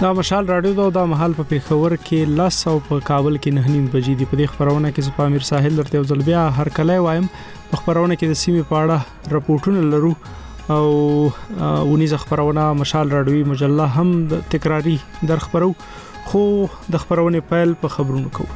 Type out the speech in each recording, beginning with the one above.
دا مشال رادیو دا مهال په پیښور کې لاس او په کابل کې 9:30 بجې دی. په دې خبرونه کې زه پامیر ساحل درته یو ځل بیا هر کله وایم. په خبرونه کې د سیمې په اړه راپورټونه لرو او ونیز خبرونه مشال رادیوي مجله هم تکراری در خبرو، خو د خبرونه پیل په خبرونو کوو.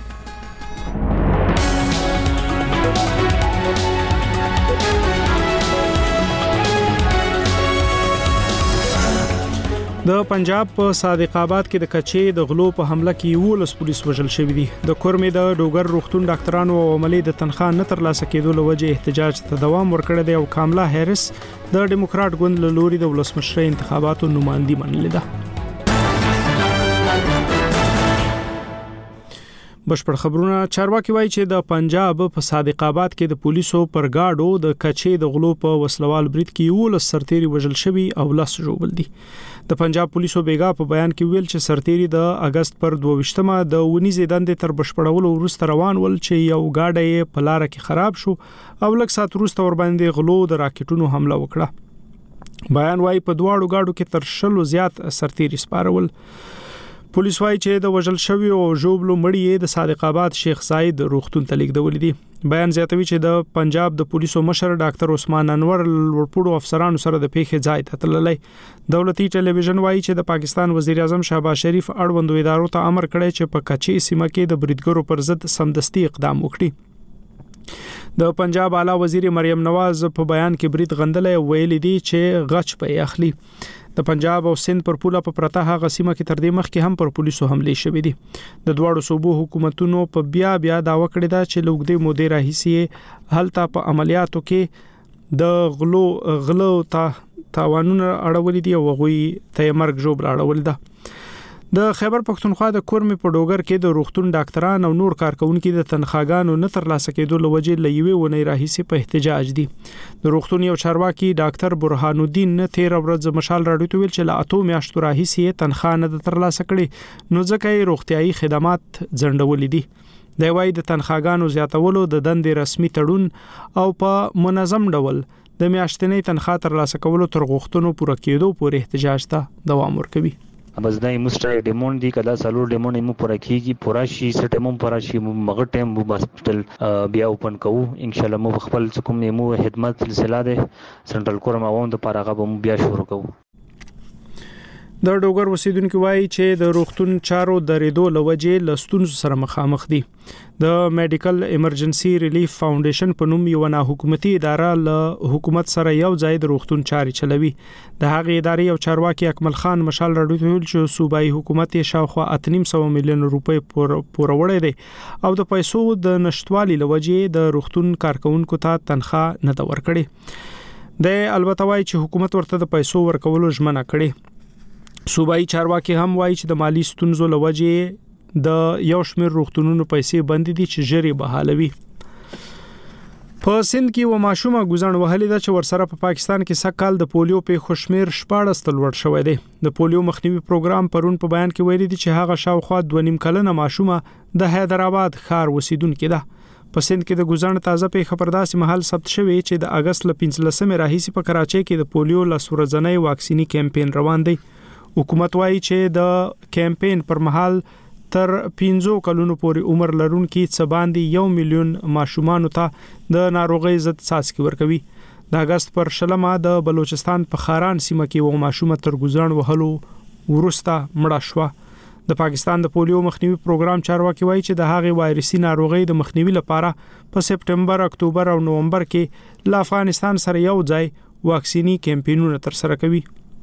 د پنجاب په صادق آباد کې د کچې د غلو په حمله کې 19 پولیس وژل شوی دي. د کورمې د ډوګر روغتون ډاکټرانو او عملي د تنخواه نه ترلاسه کېدو لوجه احتجاج ته دوام ورکړی دی او کاملا هریس د ډیموکرات ګوند له لوري د ولسمشر انتخاباتو نمائندګي منلې ده. بشپړ خبرونه چارواکي وایي چې د پنجاب په صادق آباد کې د پولیسو پر گاډو د کچې د غلو په وسلوال برید کې 19 سرتيري وژل شوی او 10 ژوبل دي. د پنجاب پولیسو بیګا په بیان کې ویل چې سرتيري د اگست پر 22مه د ونیزې دندې تر بشپړولو وروسته روان ول چې یو گاډی په لار کې خراب شو او لږ سات وروسته ور باندې غلو د راکټونو حمله وکړه. بیان وایي په دواړو گاډو کې تر 100 زیات سرتيري سپارول. پولیس وایي چې د وژل شوی او ژوبلو مړی د صادق آباد شیخ زاید روغتون ته لیږدول دي. بیان زیاتوي چې د پنجاب د پولیسو مشر ډاکټر عثمان انور ورپوړو افسرانو سره د پیښې ځای ته تللی. دولتي ټلویزیون وایي چې د پاکستان وزیر اعظم شهباز شریف اړوندو ادارو ته امر کړی چې په کچې سیمه کې د بریدګرو پر ضد سمدستي اقدام وکړي. د پنجاب اعلی وزیر مریم نواز په بیان کې برید غندلې ویلي دي چې غچ په اخلي. د پنجاب او سند پر پوله په پرته هغه سیمه کې تر دې مخکې هم پر پولیسو حمله شوې دي. د دواړو صوبو حکومتونو په بیا داوا کړی دا چې لوګدې مودې راهیسي هلته په عملیاتو کې د غلو تاوانونه اړولې دي او غوي ته مرګ جوړ اړول ده. د خیبر پختونخوا د کورمې په ډوګر کې د روغتون ډاکټران او نور کارکونکو د تنخواګانو نه ترلاسه کېدو لوجه لېوي ونې راهیسي په احتجاج دي. د روغتون یو چارواکي ډاکټر برهان الدین نه 13 ورځې مشال راډیو ته ویل چې لا 8 میاشتو راهیسي تنخواه نه ترلاسه کړي نو ځکه روغتيایي خدمات ځنډولې دي. د وای د تنخواګانو زیاتولو د دندې رسمي تړون او په منظم ډول د میاشتنۍ تنخواه ترلاسه کولو تر غوښتنو پوره کېدو پورې احتجاج ته دوام ورکوي. بس دا مستری ډیمون دی کدا سالور ډیمون مو پوره کیږي پوره شي سټمو پوره شي مغه ټیم مو هسپټل بیا اوپن کوو ان شاء الله مو خپل کوم مو خدمت سلسله ده سنټرل کورم اووم د پارغه مو بیا شروع کوو. د ډوګر وسیدونکو وایي چې د روغتون چارو درېدو لوجه لستونز سره مخامخ دي. د میډیکل ایمرجنسي ریلیف فاونډیشن په نوم یو نه حکومتي اداره له حکومت سره یو ځای د روغتون چاري چلوي. د هغې ادارې یو چارواکي اکمل خان مشال راډیو ته ویل چې صوبایي حکومت یې شاوخوا 8.5 میلیون روپۍ پورولې دي او د پیسو د نشټوالي لوجه د روغتون کارکونکو ته تنخواه نه دا ورکړي. د البته وایي چې حکومت ورته د پیسو ورکولو ژمنه کړي. صوبایي چارواکي هم وایي چې د مالی ستونزو لوجه د یو شمېر روغتونونو پیسې بند دي چې جری بحالوي. په سند کې و ماشومه ګزن وهلې ده چې ورسره په پاکستان کې سکهال د پولیو په خوشمیر 14 تلوړ شوې ده. د پولیو مخنیوي پروګرام پرون په بیان کې ویلي دي چې هغه شاوخوا 2.5 کلنه ماشومه د حیدرآباد ښار اوسیدونکې ده. په سند کې د ګزن تازه په خبرداسي محل ثبت شوی چې د اگست ل 15 راهیسي په کراچۍ کې د پولیو لسورځنۍ واکسینی کمپاین روان دی. حکومت وایي چې د کمپاین پر مهال تر 15 کلونو پورې عمر لرونکي څه باندې 1 میلیون ماشومان ته د ناروغۍ ضد څاڅکي ورکوي. د اگست پر 16مه د بلوچستان په خاران سیمه کې و ماشومه تر ګزن وهلو ورسته مړه شوه. د پاکستان د پولیو مخنیوي پروګرام چارواکي وایي چې د هغې وایرسي ناروغۍ د مخنیوي لپاره په سپټمبر، اکتوبر او نومبر کې له افغانستان سره یو ځای واکسینی کمپاینونه ترسره کوي.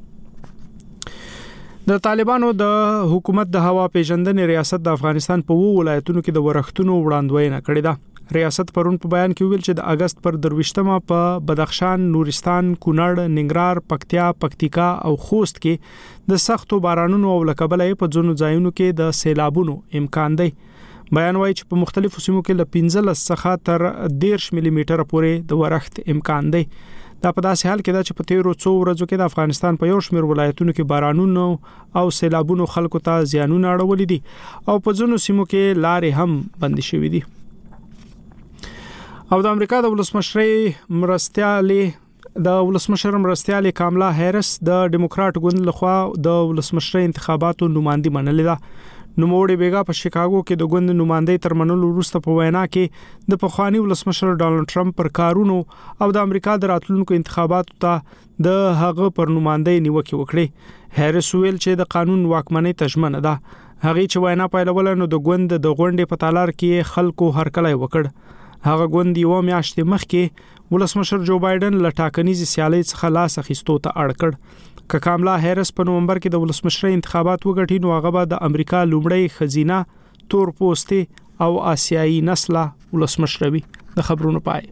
د طالبانو د حکومت د هوا پیژندنې ریاست د افغانستان په 2 ولایتونو کې د ورښتونو وړاندوینه کړې ده. ریاست پرون په بیان کې ویل چې د اگست پر 23مه په بدخشان، نورستان، کونړ، ننګرهار، پکتیا، پکتیکا او خوست کې د سختو بارانونو او لکبلې په ځینو ځایونو کې د سیلابونو امکان دی. بیان وایي چې په مختلفو سیمو کې له 15 څخه تر 10 ملي میټر پورې د ورښت امکان دی. دا په داسې حال کې ده چې په تیرو څو ورځو کې د افغانستان په یو شمېر ولایتونو کې بارانونو او سیلابونو خلکو ته زیانونه اړولې دي او په ځینو سیمو کې لارې هم بند شوې دي. او د امریکا د ولسمشر مرستیالي د ولسمشر مرستیال کاملا هریس د ډیموکرات ګوند لخوا د ولسمشر انتخاباتو نمائندګي منلې ده. نوموړي بیګا په شیکاګو کې د ګوند نمائندې تر منلو وروسته په وینا کې د پخوانی ولسمشر ډانلډ ټرمپ پر کارونو او د امریکا د راتلونکو انتخاباتو ته د هغه پر نمائندې نیوکه وکړه. هریس ویل چې د قانون واکمنۍ تضمین ده. هغه چې وینا پیلول نو د ګوند د غونډې په تالار کې خلکو هرکلی وکړ. هغه ګوند یو میاشت مخکې ولسمشر جو بایدن له ټاکنیزې سیالۍ څخه لاس اخیستو ته اړ کړ. که کاملا هریس په نومبر کې د ولسمشر انتخابات وګټي نو هغه به د امریکا لومړی خزینه تور پوستي او آسیایي نسله ولسمشر وي. د خبرونو پای.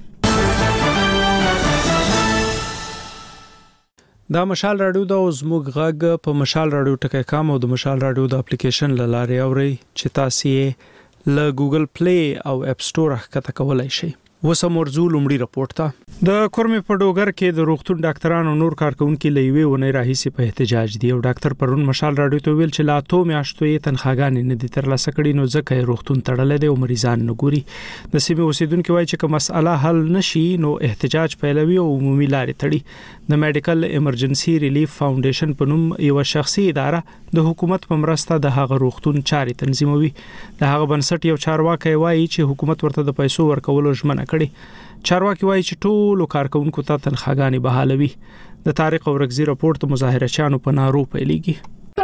دا مشال رادیو د زموږ غږ په مشال رادیو ټکی کام او د مشال رادیو د اپلیکیشن لاره اوري چې تاسو یې له ګوګل پلی او اپ سٹور ښکته کولای شئ. وسم ورزو لومړی رپورت ته د کورمې په ډوګر کې د روغتون ډاکټرانو او نور کارکونکو لوي ونې راهیسي په احتجاج دي او ډاکټر پرون مشال رادیو ته ویل چې لا تو میاشتو یې تنخواګانې نه دي ترلاسه کړي نو ځکه روغتون تړلې دي او مریضان نه ګوري. د سیمې اوسیدونکو وایي چې کوم مسأله حل نشي نو احتجاج پیلوي او عمومي لارې تړي. د میډیکل ایمرجنسي ریلیف فاونډیشن په نوم یو شخصي اداره د حکومت په مرسته د هغه روغتون چاري تنظیموي. د هغه بنسټ یو چارواکي وایي چې حکومت ورته د پیسو ورکولو ژمنه کړي. چارواکي وایي چې ټول کارکونکو ته تنخواګانې بحالوي. د طارق اورګزي رپورت مظاهرچیانو په نارو پیلېږي.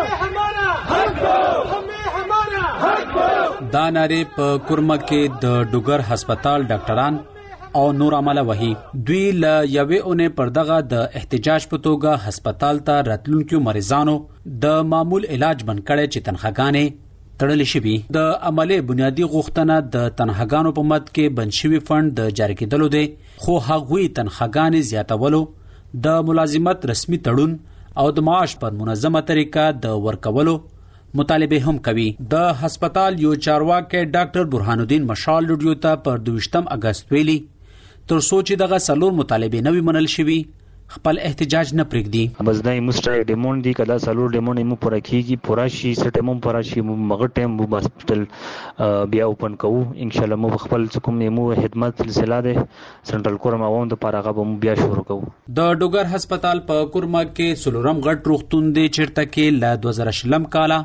دا ناره په کورمه کې د ډوګر هسپتال ډاکټران او نور عمله وهي. دوی له یوې اونې پر دغه د احتجاج په توګه هسپتال ته راتلونکو مریضانو د معمول علاج بند کړي چې تنخواګانې تړل شي. د عمله بنیادی غوښتنه د تنخواګانو په مد کې بند شوی فند د جاری کېدلو دی خو هغوی تنخواګانې زیاتولو د ملازمت رسمي تړون او د معاش پر منظمه طریقه د ورکولو مطالبه هم کوي. د هسپتال یو چارواکي ډاکټر برهان الدین مشال لډیو ته پر 22 اگست ویلي تر سوچ دغه سلور مطالبه نوي منل شوی خپل احتجاج نه پرېږدي. بس دا مستر ډیمون دی کدا سالور ډیمون مو پوره کیږي پوره شي سټمو پوره شي مغه ټیم مو هسپتال بیا اوپن کوو ان شاء الله مو خپل کوم مو خدمت سلسله ده سنټرل کورم عوام د پاره غو بیا شروع کوو. د ډوګر هسپتال په کورما کې سلورم غټ روغتون دی چیرته کې ل 2020 کاله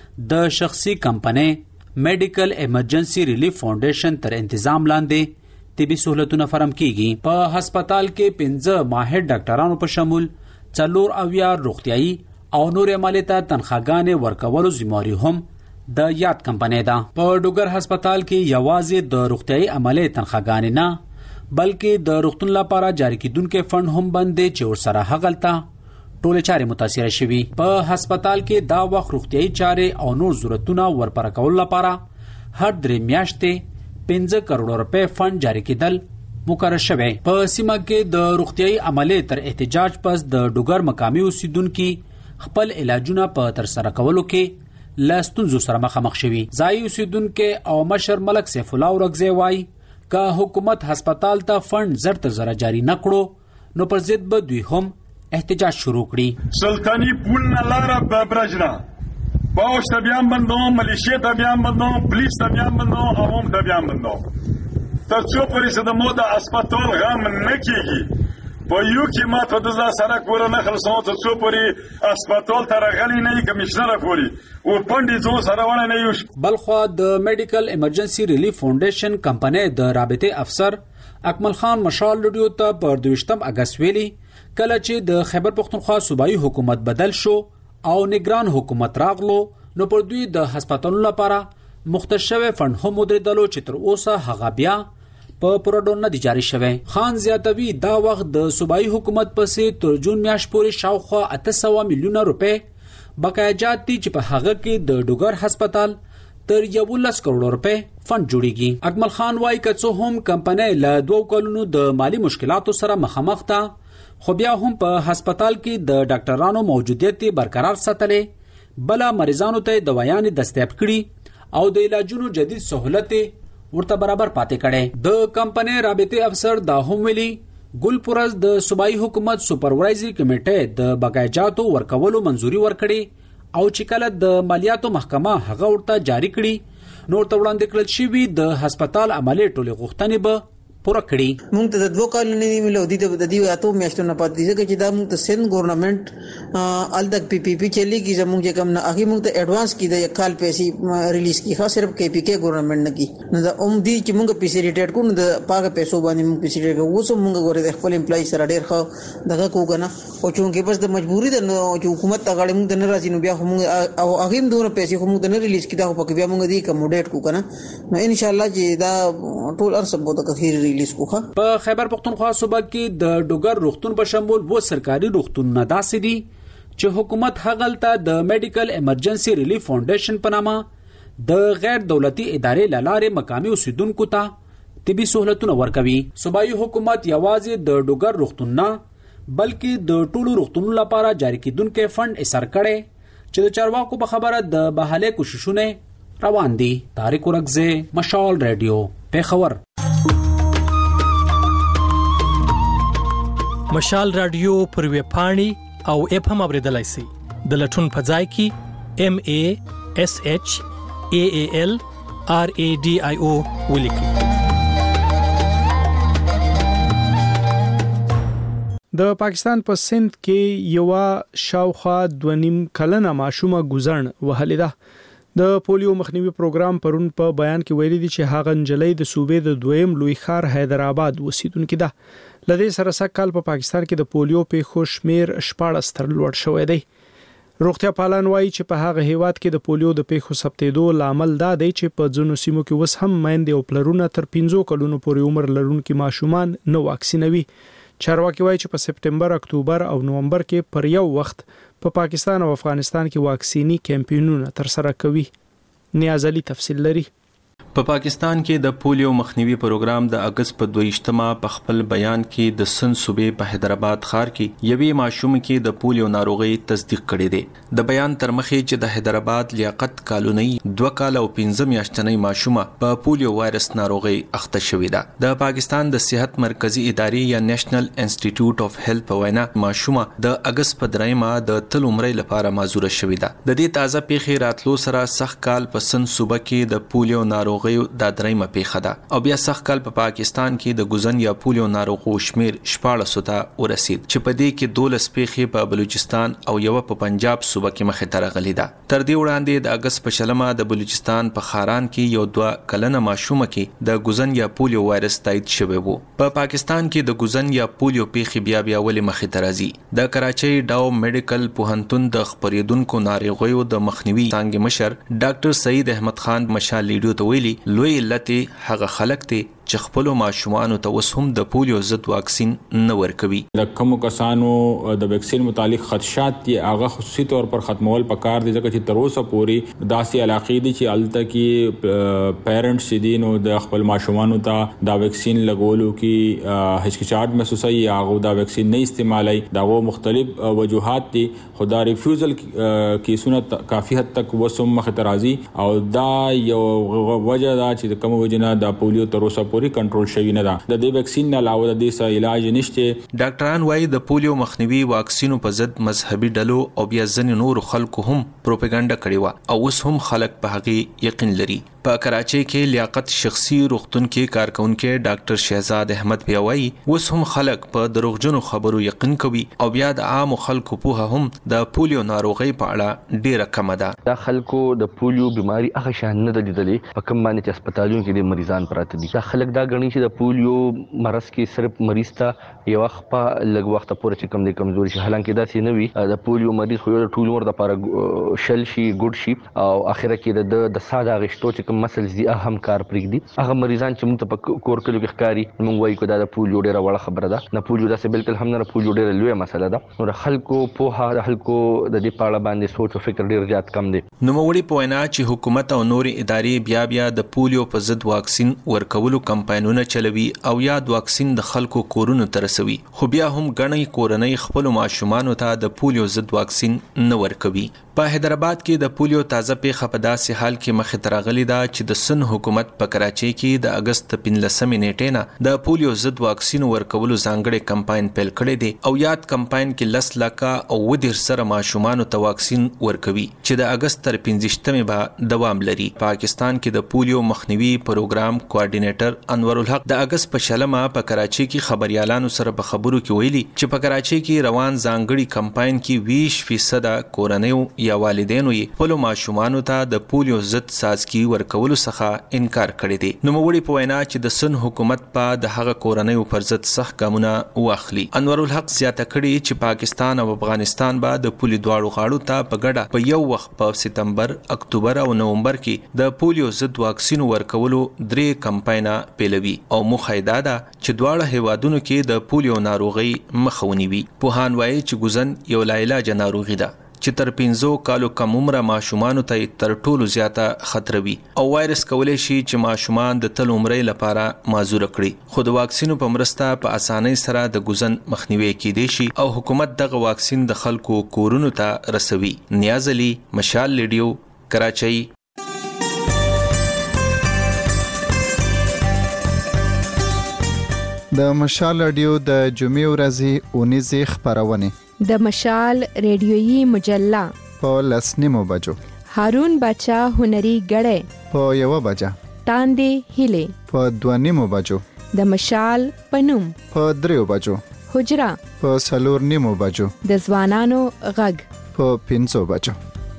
د شخصي کمپنۍ میډیکل ایمرجنسي ریلیف فاونډیشن تر تنظیم لاندې طبي سہولتونه فراهم کیږي. په هسپتال کې 15 ماهر ډاکټرانو په شمول 4 اویا روغتيایي او نور عملیات تنخواګانې ورکولو ذمہواری هم د یاد کمپنۍ ده. په ډوګر هسپتال کې یوازې د روغتيایي عملیات تنخواګانې نه بلکې د روغتون لپاره جاری کیدونکو فند هم باندې چې ورسره هغلته ټول چارې متاثر شوي. په هسپتال کې دا وخت روغتيایي چارې او نور ضرورتونه ورپره کول لپاره هر 3 میاشتې 15 کروڑ روپے فند جاری کېدل مقرر شوی. په سیمه کې د روغتيایي عملیات تر احتجاج پس د ډوګر مقامي اوسیدونکو خپل علاجونه په تر سره کولو کې لاستونزو سره مخامخ شوي. ځای اوسیدونکو او مشر ملک سیف الله اورګزی وایي که حکومت هسپتال ته فند زر تر زر جاری نکړو نو پر ضد به دوی هم احتجاج شروع کړي. سلطانی پول نه لاره برجنا باوش ته بیان بندو ملیشیا ته بیان بندو پولیس ته بیان بندو عوام ته بیان بندو تر څو پرې چې د مو د هسپتال غم نه کیږي په یو کې ما ته د سره کور نه خلصو تر څو پرې هسپتال ته راغلی نه کمشنر پوری او پندې زو سره ونه نه یو. بلخو د میډیکل ایمرجنسي ریلیف فاونډیشن کمپنۍ د رابطه افسر اکمل خان مشال لډیو ته پر 22 اگست ویلي کله چې د خیبر پختونخوا صوبایي حکومت بدل شو او نگران حکومت راغلو نو پر دوی د هسپتالونو لپاره مختص شوی فند هم مدیریدلو چې تر اوسه هغه بیا په پروډون نه جاری شوی. خان زیاتوي دا وخت د صوبایي حکومت پسې تر جون میاشت پورې شاوخوا 800 میلیونه روپے بقایجات دي چې په هغه کې د ډوګر هسپتال تر 11 کروڑ روپے فند جوړیږي. اکمل خان وايي کڅو هم کمپنۍ له 2 کلونو د مالی مشکلاتو سره مخامخ ده خو بیا هم په هسپتال کې د ډاکټرانو موجودیت برقرار ساتلې بلا مریضانو ته دوايانې دستیاب کړي او د علاجونو جدید سہولت ورته برابر پاتې کړي. د کمپنۍ رابطه افسر دا هم ویلي ګلپورز د صوبایي حکومت سپروایزري کمیټه د بقایجاتو ورکولو منځوري ورکړي او چې کله د مالیاتو محکمه هغه ورته جاری کړي نور ته وړاندې کړل شوی د هسپتال عملي ټولې غوښتنې به پوره کړي. موږ ته د 2 کالو نه ملو دي د دې اتو میاشتو نه پاتې ځکه چې دا موږ ته سند ګورنمنت الدک پی پی پی چلی کی زموږ کم نه هغه موږ ته ایڈوانس کی د 1 کال پیسې ریلیز کی خاص صرف کې پی کې ګورنمنت نه کی نو دا دی چې موږ پیسې ریټیټ کو نو د پاګه پیسو باندې موږ پیسې ریټیټ کو اوس موږ غوړې د خپل امپلای سره ډېر ښه دغه کو کنه او چې بس د مجبوری د حکومت ته غاړې موږ نه راځي نو بیا موږ او هغه هم دوه پیسې موږ نه ریلیز کی دا په بیا موږ دی کوموډیټ کو کنه نو ان شاء الله چې دا ټول ارسب بوته کثیر ریلیز کو. په خیبر پختونخوا صوبه کې د ډوګر روغتون په شمول و سرکاري روغتونونه داسې دي چې حکومت هغلته د میډیکل ایمرجنسي ریلیف فاونډیشن په نامه د غیر دولتي ادارې لارې مقامي اوسیدونکو ته طبي سہولتونه ورکوي. صوبایي حکومت یوازې د ډوګر روغتون نه بلکې د ټولو روغتونونو لپاره جاری کیدونکو فند ایسر کړي چې د چارواکو په خبره د بحاله کوششونه روان دي. طارق ورغزه، مشال رادیو، پیښور. مشال رادیو پر ویب پاڼې او اپ هم اوریدلای شئ. د لټون په ځای کې MASHAALRADIO ولیکئ. د پاکستان په سند کې یو شاوخوا 2.5 کلنه ماشومه ګزړن وهلې ده. د پولیو مخنیوي پروګرام پرون په بیان کې ویلي دي چې هغه نجلۍ د صوبې د دویم لوی ښار حیدرآباد اوسیدونکې ده. لدې سره سکهال په پاکستان کې د پولیو پیښو شمیر 14 تر لوړ شوی دی. روغتیا پالان وایي چې په هغه هیواد کې د پولیو د پیښو ثبتېدو لامل دا دی چې په ځینو سیمو کې وس هم میندې او پلرونه تر 15 کلونو پورې عمر لرونکي ماشومان نه واکسینوي. چارواکي وایي چې په سپټمبر، اکتوبر او نومبر کې پر یو وخت په پاکستان او افغانستان کې واکسینی کمپاینونه تر سره کوي. نیاز علي تفصیل لري. په پاکستان کې د پولیو مخنیوي پروګرام د اگست په 22مه په خپل بیان کې د سند صوبې په حیدرآباد ښار کې یوې ماشوم کې د پولیو ناروغي تصدیق کړي دي. د بیان تر مخې چې د حیدرآباد لیاقت کالونی 2 کال او 15 میاشتنۍ ماشومه په پولیو وایرس ناروغي اخته شوې ده. د پاکستان د صحت مرکزی ادارې یا نېشنل انسټیټیوټ اف هیلث په وینا ماشومه د اگست په 3مه د تل عمرې لپاره معذوره شوې ده. د دې تازه پیښې راتلو سره سخت کال په سند صوبه کې د پولیو ناروغي د درېمه پیښه ده او بیا سخت کال په پاکستان کې د ګوزن یا پولیو ناروغو شمیر 14 ته ورسید چې په دې کې 12 پیښې په بلوچستان او یو په پنجاب صوبه کې مخې ته راغلي ده. تر دې وړاندې د اگست په شلمه د بلوچستان په خاران کې یو 2 کلنه ماشومه کې د ګوزن یا پولیو وایرس تایید شوی وو. په پاکستان کې د ګوزن یا پولیو پیښې بیا ولې مخې ته راځي. د کراچۍ ډاو میډیکل پوهنتون د خبرېدونکو ناروغیو د مخنیوي څانګې مشر ډاکټر سعید احمد خان مشال لیډیو ته ویلي لوی علت هغه خلک ته چې خپل ماشومان ته وس هم د پولیو ضد واکسین نه ورکوي. د کوم کسانو د واکسین متعلق خدشات دي هغه خصوصي تور پر ختمول پکار دي ځکه چې تر اوسه پورې داسې علاقې دي چې الته کې پیرنټس دي نو د خپل ماشومان ته دا واکسین لګولو کې هچکچاهټ محسوسي هغه دا واکسین نه استعمالي. داغه مختلف وجوهات دي خدا ریفیوزل کیسونه کافي حد تک وسوم مخترازي او دا یو وجه دا چې کوم وجنه د پولیو تر اوسه پوری کنټرول شوی نه ده. د دې واکسین نه علاوه د دې سره علاج نشته. ډاکټران وايي د پولیو مخنیوي واکسینو په ضد مذهبي ډلو او بیا ځینې نور خلکو هم پروپاګاندا کړې و او اوس هم خلک په هغه یقین لري. په کراچۍ کې لیاقت شخصي روغتون کې کارکونکو ډاکټر شهزاد احمد بیا وايي اوس هم خلک په دروغجنو خبرو یقین کوي او بیا د عام خلکو په هم د پولیو ناروغي په اړه ډیره کم ده. د خلکو د پولیو بیماری هغه شان نه د لیدلې په کوم باندې چې هسپتالونو کې د مریضان پراته دي. دا خلک دا غني چې د پولیو مرض کې صرف مریض ته یو وخت په لږ وخت پورې چې کم دي کمزوري شي حالانکه دا څه نه وي. د پولیو مریض خو د ټول عمر د لپاره شل شي ګډ شي او اخره کې د ساده غشتو چې کوم مسل دي اهم کار پرېږدي. هغه مریضان چې موږ ته کور کلو کې ښکاری موږ وایو چې دا د پولیو ډیره وړه خبره ده. نه پولیو داسې بالکل هم نه پولیو ډیره لویه مسله ده. نو د خلکو په د خلکو د دې په اړه باندې سوچ او فکر ډیر زیات کم دی. نو موړي په وینا چې حکومت او نور ادارې بیا د پولیو په ضد واکسین ورکولو کمپاینونه چلوي او یا د واکسین د خلکو کورونو ته رسوي خو بیا هم غنۍ کورنۍ خپل ماشومان ته د پولیو ضد واکسین نه ورکوي. په حیدرآباد کې د پولیو تازه پیښه په داسې حال کې مخې ته راغلې ده چې د سن حکومت په کراچۍ کې د اگست 15 نیټې نه د پولیو ضد واکسین ورکولو ځانګړي کمپاین پیل کړی دی او یاد کمپاین کې 10 لکه او 10 سره ماشومان ته واکسین ورکوي چې د اگست تر 15مې به دوام لري. پاکستان کې د پولیو مخنیوي پروګرام کوارډینیټر انور الحق د اگست په شلمه په کراچي کې خبريالانو سره په خبرو کې ویلي چې په کراچي کې روان ځانګړي کمپاین کې 20% کورنیو یا والدینو یې خپل ماشومان ته د پولیو ضد سازکي ورکولو څخه انکار کړی دی. نو موږ په وینا چې د سن حکومت په د هغه کورنیو پر ضد سخت ګامونه واخلي. انور الحق زیاته کړي چې پاکستان او افغانستان به د پولیو دواړو غاړو ته په ګډه په یو وخت په سپتمبر، اکتوبر او نومبر کې د پولیو ضد واکسین ورکولو 3 کمپاینه پیلوي او مخایدا ده چې دواړه هیوادونو کې د پولیو ناروغي مخاوني وي. پوهان وایي چې ګوزن یو لاعلاج ناروغي ده چې تر 15 کالو کم عمره ماشومان ته تر ټولو زیاته خطر وي او وایرس کولای شي چې ماشومان د تل عمرې لپاره معذور کړي. خو د واکسینو په مرسته په اسانۍ سره د ګوزن مخنیوي کېدای شي او حکومت دغه واکسین د خلکو کورونو ته رسوي. نیاز علي، مشال ریډیو، کراچۍ. د مشال ریډیو د جمعې ورځې اونیزه خبرونه د مشال ریډیویي مجله په 10:09 بجو، هارون بچا هنري غړې په 1 بجه، تاندې هله په 2:09 بجو، د مشال پنوم په 3 بجو، حجرا په 4:09 بجو، د ځوانانو غږ په 5 بجو.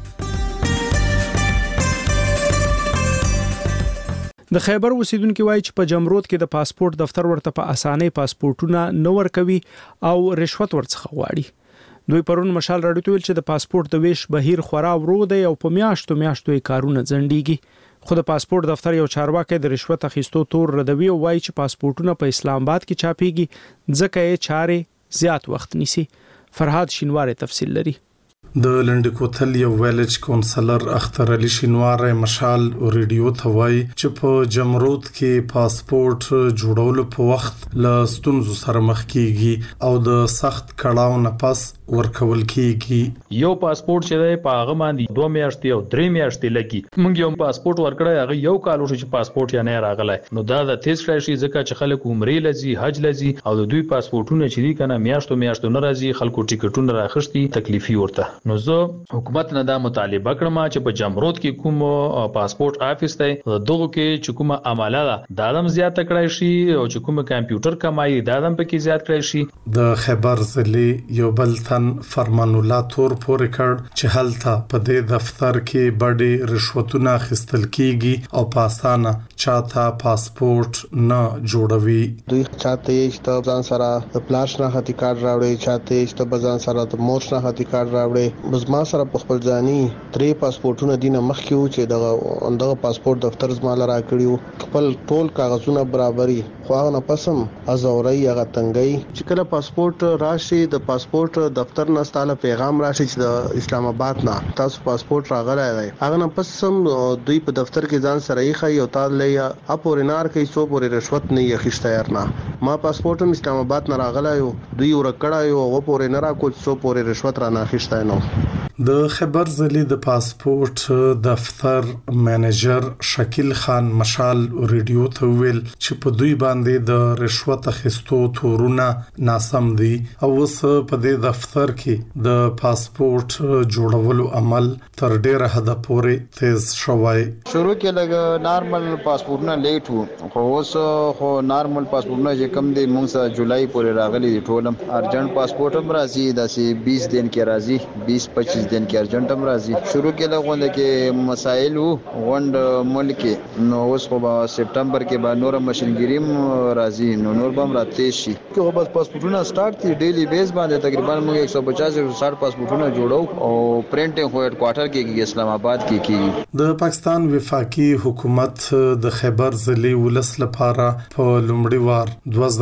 د خیبر اوسیدونکو وایي چې په جمرود کې د پاسپورت دفتر ورته په اسانۍ پاسپورتونه نه ورکوي او رشوت ورڅخه غواړي. دوی پرون مشال راډیو ته ویل چې د پاسپورت د ویش بهیر خورا ورو دی او په میاشتو یې کارونه ځنډيږي. خو د پاسپورت دفتر یو چارواکي د رشوت اخیستو تور ردوي او وایي چې پاسپورتونه په اسلام آباد کې چاپيږي ځکه یې چارې زیات وخت نیسي. فرهاد شینوار تفصیل لري. د لنډکوتل یو ویلج کونسلر اختر علي شینوار مشال ریډیو ته وایي چې په جمرود کې پاسپورت جوړولو په وخت له ستونزو سره مخ کیږي او د سخت کړهو نه پس ورکول کیږي. یو پاسپورت چې دی په هغه باندې 2 میاشتې او 3 میاشتې لګي. موږ یو پاسپورت ورکړی هغه یو کال وشو چې پاسپورت یې نه راغلی. نو دا د تیز راشي ځکه چې خلک عمرې لذي، حج لذي او د دوی پاسپورتونه چې دي کنه میاشتو نه راځي، خلکو ټیکټونه راخښتي، تکلیفي ورته. نو زه حکومت نه دا مطالبه کړم چې په جمرود کې کوم پاسپورت آفیس دی دغه کې چې کومه عماله ده دا هم زیات کړای شي او چې کومه کمپیوټر کمایي دا هم پکې زیات کړای شي. د خیبر ضلع یو بل تن فرمان الله تور پورې کړ چې هلته په دې دفتر کې بډې رشوتونه اخیستل کیږي او په اسانه چاته پاسپورت نه جوړوي. دوی چاته یې ځان سره پلاش نه هتي کارت راوړي، چاته یې ځان سره د مور نه هتي کارت راوړي. بس ما سره په خپل ځاني 3 پاسپورتونه دینه مخکې و چې دغه پاسپورت دفتر زما لرا کړیو، خپل ټول کاغذونه برابرۍ خو هغه نه پسم ازوري هغه تنګي چې کله پاسپورت راشي د پاسپورت دفتر نه ستاله پیغام راشي چې د اسلام آباد نه تاسو پاسپورت راغلی دی، هغه نه پسم دوی په دفتر کې ځان سره یې خي او تاسو لې اپورینار کوي څو پورې رشوت نه یې خښته یارنه. ما پاسپورت اسلام آباد نه راغلی یو، دوی ورکړای او پورینار کو څو پورې رشوت را نه خښته نو. د خیبر ضلع د پاسپورت دفتر منیجر شکیل خان مشال ریډیو ته ویل چې په دوی باندې د رشوت اخیستو تورونه ناسم دي او اوس په دې دفتر کې د پاسپورت جوړولو عمل تر ډیره حد پورې تیز شوی. شروع کې لګ نارمل پاسپورتونه لیټ وو خو اوس خو نارمل پاسپورتونه چې کم دي موږ سره جولای پورې راغلي دي. ټولم ارجنټ پاسپورت هم راځي داسې 20 دن کې راځي، 20-25 دن کې ارجنټ هم راځي. شروع کې لغونده کې مسائل وو غونډ ملک نو اوس خو په سپټمبر کې به نور ماشینګری راځي نو نور به هم راته شي. که بس پاسپورتونه سٹارټ دي ډیلی بیس باندې تقریبا موږ 150-160 پاسپورتونه جوړو او پرینټینګ خو هډ کوارټر کې اسلام آباد کې کیږي. د پاکستان وفاقي حکومت د خیبر ضلع ولس لپاره په لومړي وار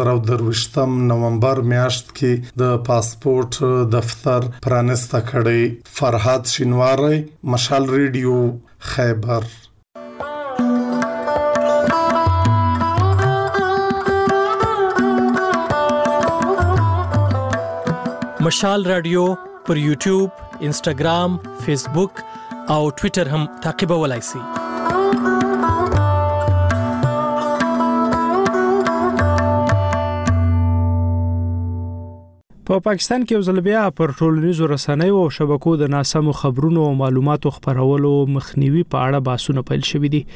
2023 نومبر میاشت کې د پاسپورت دفتر پرانسته کړی. فرهاد شینواری مشال ریډیو خیبر. مشال رادیو پر یوټیوب، انسټاګرام، فیسبوک او ټوئیټر هم تعقیبولای شئ. په پاکستان کې ځل بیا پر ټولنیزو رسنیو او شبکو د ناسمو خبرونو او معلوماتو خپرولو مخنیوي په اړه بحثونه پیل شوي دي.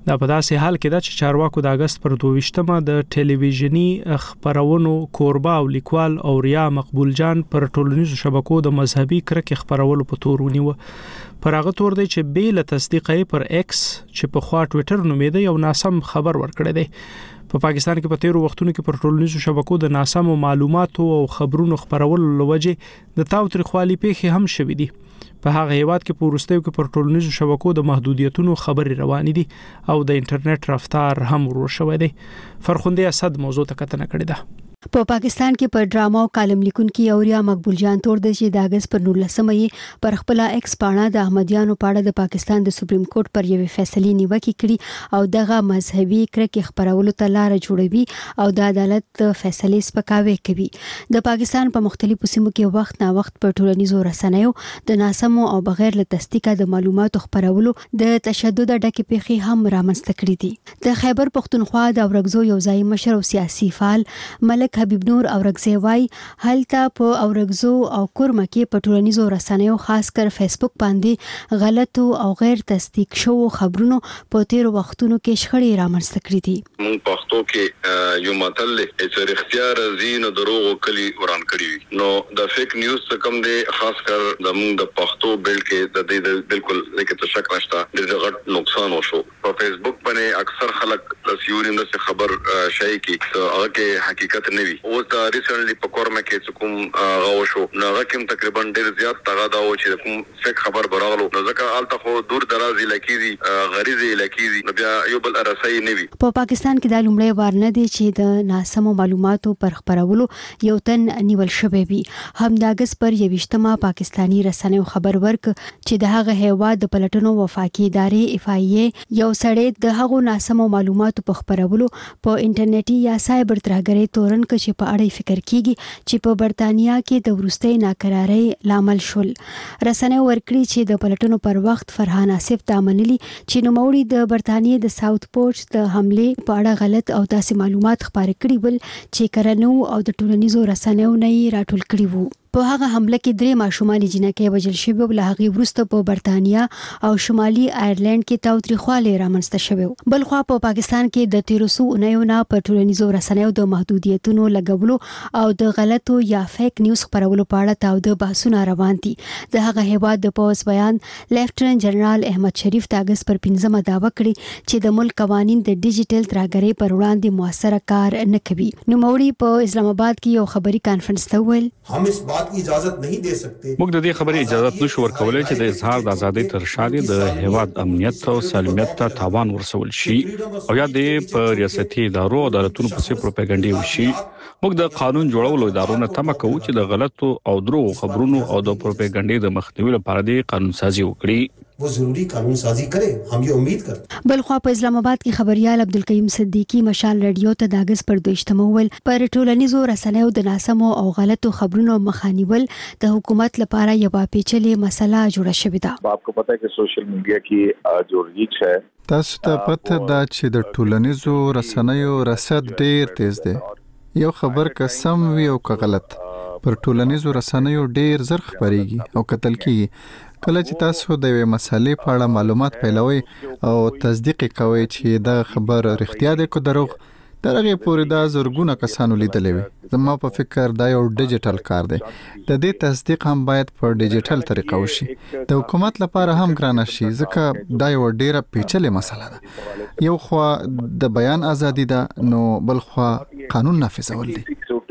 دا په داسې حال کې ده چې چارواکو د اگست پر 22مه د ټلویزیونی خبرونو کوربه او لیکوال اوریا مقبول جان پر ټولنیزو شبکو د مذهبي کرکې خبرولو په تور ونیو. پر هغه تور دی چې بیل تصدیقې پر ایکس چې په خوا ټوئیټر نومیده یو ناسم خبر ورکړی دی. په پاکستان کې په تیرو وختونو کې پر ټولنیزو شبکو د ناسم معلوماتو او خبرونو خبرولو لوجه د تاوتریخوالي پیښې هم شوې دي. په هغه هیواد کې په وروستیو کې پر ټولنیزو شبکو د محدودیتونو خبرې روانې دي او د انټرنیټ رفتار هم ورو شوی دی. فرخنده اسد موضوع ته کتنه کړې ده. په پاکستان کې پر ډراما او کالم لیکونکي اوریا مقبول جان تور د چې د اگست پر 19مې پر خپل ایکس پاڼه د احمدیانو پاړه د پاکستان د سپریم کورټ پر یوې فیصلې نیوکه کړي او دغه مذهبي کرکې خبرولو ته لار جوړوي او د عدالت فیصلې سپکاوي کوي. د پاکستان په مختلفو سیمو کې وخت نا وخت په ټولنیزو رسنیو د ناسمو او بغیر له تصدیقه د معلوماتو خبرولو د تشدد ډکې پیښې هم رامنځته کړې دي. د خیبر پختونخوا د اورګزو یو ځای مشر او سیاسي فعال ملک حبیب نور اورګزی وای هلته په اورګزو او کورمه کې په ټولنیزو رسنیو خاص کر فیسبوک باندې غلط او غیر تصدیق شو خبرونو په تیر وختونو کې شخړې رامنځته کړې دي. مونږ پښتو کې یو متل چې اختیار زین دروغ کلی وران کړی نو د فیک نیوز کم دی خاص کر د مونږ د پښتو بیل کې د دې بالکل لکه څه شک نشته د غټ نقصان وشو. په فیسبوک باندې اکثر خلک د سیورین د خبر شای کی هغه کې حقیقت نه وي. او دا ریسنټلی په کورمه کې کوم غو شو نو هغه کوم تقریبا ډیر زیات تغا دا و چې کوم فیک خبر براغلو نو ځکه الته خو دور دراز لکېدي غریزي لکېدي نو بیا یو بل رسای نه وي. په پاکستان کې د لومړی وار نه دی چې د ناسمو معلوماتو پر خبرولو یو تن نیول شوی وي. هم د اگست پر 22مه پاکستانی رسنیو خبر ورک چې د هغه هیواد د پلټنو وفاقي ادارې FIA یو سړی د هغو ناسمو معلوماتو په خبرولو په انټرنیټي یا سایبر ترهګرۍ تورن چې په اړه فکر کیږي چې په برتانیا کې د ورستۍ ناکرارۍ لامل شول. رسنیو ورکړي چې د پلټنو پر وخت فرحان آصف ته منلي چې نوموړي د برتانیې د ساوث پورټ د حمله په اړه غلط او داسې معلومات خپاره کړي ول چې کرنو او د ټولنیزو رسنیو نه راټول کړي وو. په هغه حمله کې 3 ماشومان جنکې وژل شوي او له هغه وروسته په برتانیا او شمالي آیرلند کې تاوتریخوالی رامنځته شوی. بل خو په پاکستان کې د 1309 نه په ټولنیزو رسنیو د محدودیتونو لګولو او د غلطو یا فیک نیوز خبرولو په اړه تاوده بحثونه روان دي. د هغه هیواد د پوز بیان لیفټننټ جنرال احمد شریف د اگست پر 15مه داوا کړی چې د ملک قوانین د ډیجیټل ترهګرۍ پر وړاندې موثر کار نه کوي. نو موري په اسلام آباد کې یو خبري کانفرنس ته ویل هم اس بات کی اجازت نہیں دے سکتے. موږ د دې خبرې اجازه نشو ورکولای چې د اظهار د ازادۍ تر شا د هیواد امنیت او سالمیت ته تاوان ورسول شي او یا د ریاستي ادارو او عدالتونو په څیر پروپاګاندا وشي. موږ د قانون جوړولو ادارو نه تمه کوو چې د غلطو او دروغ خبرونو او د پروپاګاندا د مخنیوي لپاره د قانون سازي وکړي. वो जरूरी कानून साजी करे हम ये उम्मीद करते. بلخوا په اسلام آباد کې خبريال عبدالقیوم صدیقی مشال رادیو ته د اگست پر 22مه ول پر ټولنیزو رسنیو د ناسمو او غلطو خبرونو مخانیول د حکومت لپاره یو پیچلې مسله جوړه شوې ده. आपको पता है कि सोशल मीडिया की जो ریچ है تاسو ته پته ده چې د ټولنیزو رسنیو رصد ډیر تیز دی. یو خبر که سم وي او که غلط پر ټولنیزو رسنیو ډیر زر خبريږي او کتل کیږي. کله چې تاسو د یوې مسلې په اړه معلومات پیلوي او تصدیق کوي چې دا خبر رښتیا دی که دروغ ترغه پورې دا زورګونه کسانو لیدلې وي. زما په فکر دا یو ډیجیټل کار دی. د دې تصدیق هم باید په ډیجیټل طریقه وشي. د حکومت لپاره هم ګرانه شي ځکه دا یو ډیره پیچلې مسله ده. یو خو د بیان ازادي ده نو بل خو قانون نافذول دي.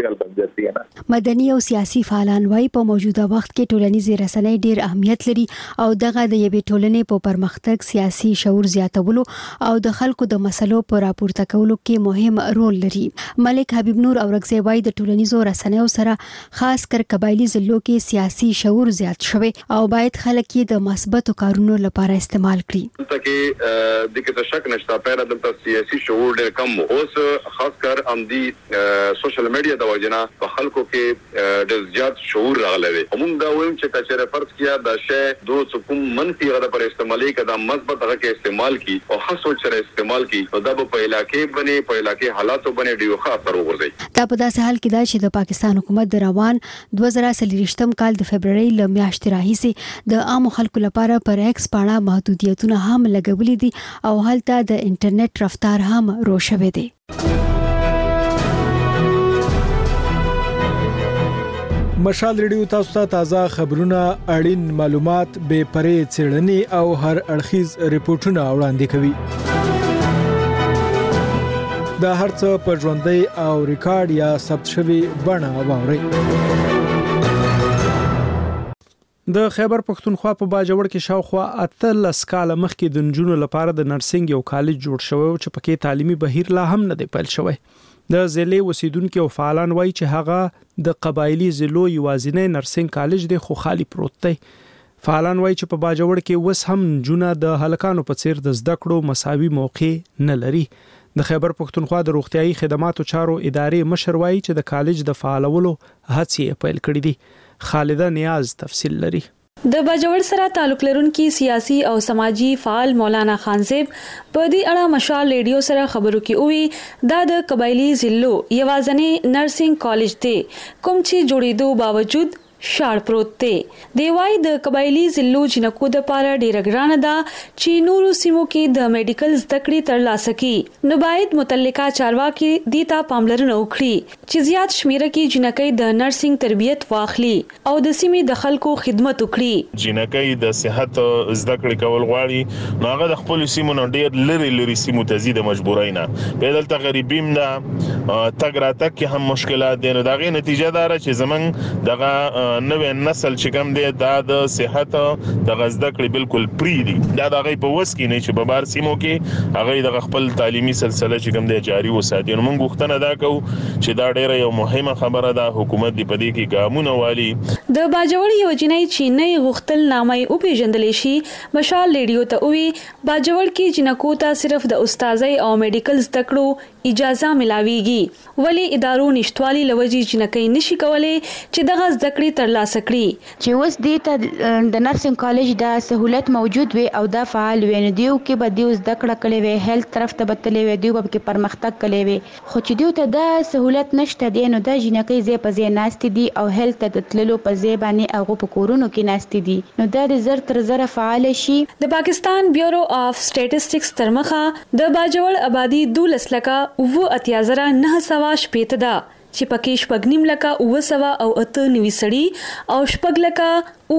مدني او سیاسي فعالان وايي په موجوده وخت کې ټولنیزې رسنۍ ډېر اهمیت لري او دغه د یوې ټولنې په پرمختګ سیاسي شعور زیاتولو او د خلکو د مسلو پر راپورته کولو کې مهم رول لري. ملک حبیب نور اورګزی وايي د ټولنیزو رسنیو سره خاص کر قبایلی ضلعو کې سیاسي شعور زیات شوی او باید خلک یې د مثبتو کارونو لپاره استعمال کړي. ترڅو د کې شک نشته پیره د سیاسي شعور ډېر کم اوس خاص کر ام دي سوشل میډیا د وجنه په خلکو کې د زیات شعور راغلی وي. موږ دا وایم چې کچره فرض کیا د شی دو کوم منفي غدا پر استعمالي کدا مثبت هغه کې استعمال کی او خاص سره استعمال کی او دا په علاقې باندې په علاقې حالاتو باندې ډیو ښه اثر وغورځي. دا په داسې حال کې دا چې د پاکستان حکومت د روان 2023 کال د فبرवरी ل میاشتې راهیسې د عام خلکو لپاره پر ایکس پاڼه محدودیتونه هم لګولې دي او هلته د انټرنیټ رفتار هم روښوي دي. مشال ریډیو تاسو ته تازه خبرونه، اړین معلومات، بے پرې څېړنې او هر اړخیز ریپورتونه وړاندې کوي. دا هرڅه په ژوندۍ او ریکارډ یا ثبت شوی بڼه واورئ. د خیبر پښتونخوا په باجوړ کې شاوخوا 18 کاله مخکې د نجونو لپاره د نرسنګ یو کالج جوړ شوی چې پکې تعلیمي بهیر لا هم نه دی پیل شوی. د ضلع اوسیدونکو او فعالان وایي چې هغه د قبایلی ضلعو یوازینی نرسنګ کالج دی خو خالی پروت دی. فعالان وایي چې په باجوړ کې وس هم نجونه د هلکانو په څیر د زده کړو مساوي موقع نه لري. د خیبر پښتونخوا د روغتيایي خدماتو چارو ادارې مشر وایي چې د کالج د فعالولو هڅې پیل کړې دي. خالده نیاز تفصیل لري. د باجوړ سره تعلق لرونکي سیاسي او سماجی فعال مولانا خانزیب په دې اړه مشال ریډیو سره خبرو کې وی دا د قبایلی ضلعو یوازنی نرسنګ کالج دی کوم چې جوړېدو باوجود شاړ پروت دی. دی وايي د قبایلی ضلعو جنکو د پاره ډیره ګرانه ده چې نورو سیمو کې د میډیکل زده کړې ترلاسه کړي. نو باید متعلقه چارواکي دیتا پاملرنه وکړي چې زیات شمیره کې جنکې د نرسنګ تربیت واخلي او د سیمې د خلکو خدمت وکړي. جنکې د صحت زده کړې کول غواړي نو هغه د خپل سیمو نه ډیر لری سیمو ته زیاده مجبوراینا په دلته غریبیم نه تګ راتګ کې هم مشکلات دي. نو دا غي نتیجه دار چې زمنګ دغه نوې نسل چې کوم دی دا د صحت د غزده کړې بالکل پری دي. دا د غي په وس کې نه چې په بار سیمو کې هغه د خپل تعلیمي سلسله چې کوم دی جاری وساتي. نو موږ غوښتنه دا کوو چې دا ډیره یو مهمه خبره ده حکومت دی په دې کې ګامونه والی. د باجوړ یو جنۍ چې نه غوښتل نامې او پیژندل شي مشال ریډیو ته وی باجوړ کې جنکو ته صرف د استادۍ او میډیکل زده کړو اجازه ملاويږي ولی ادارو نشټوالي لوجي جنکې نشي کولای چې دغه زده کړې ترلاسه کړي. چې اوس دې ته د نرسنګ کالج دا سہولت موجود وي او دا فعال وي نو دیو کې به دیو زده کړه کړي وي هیلث طرف ته بتلې وي دیو به کې پرمختګ کړي وي خو چې دیو ته دا سہولت نشته دی نو دا جنکې زی په زی ناست دي او هیلث ته تللو په زی باندې هغه په کورونو کې ناست دي نو دا د زر تر زر فعال شي. د پاکستان بیورو اف سټیټسټکس ترمخه د باجوړ آبادی 12 لکه او اتیازره 900 شپېته ده چې پکې شپږنیم لکه 900 او 98 سړي او شپږ لکه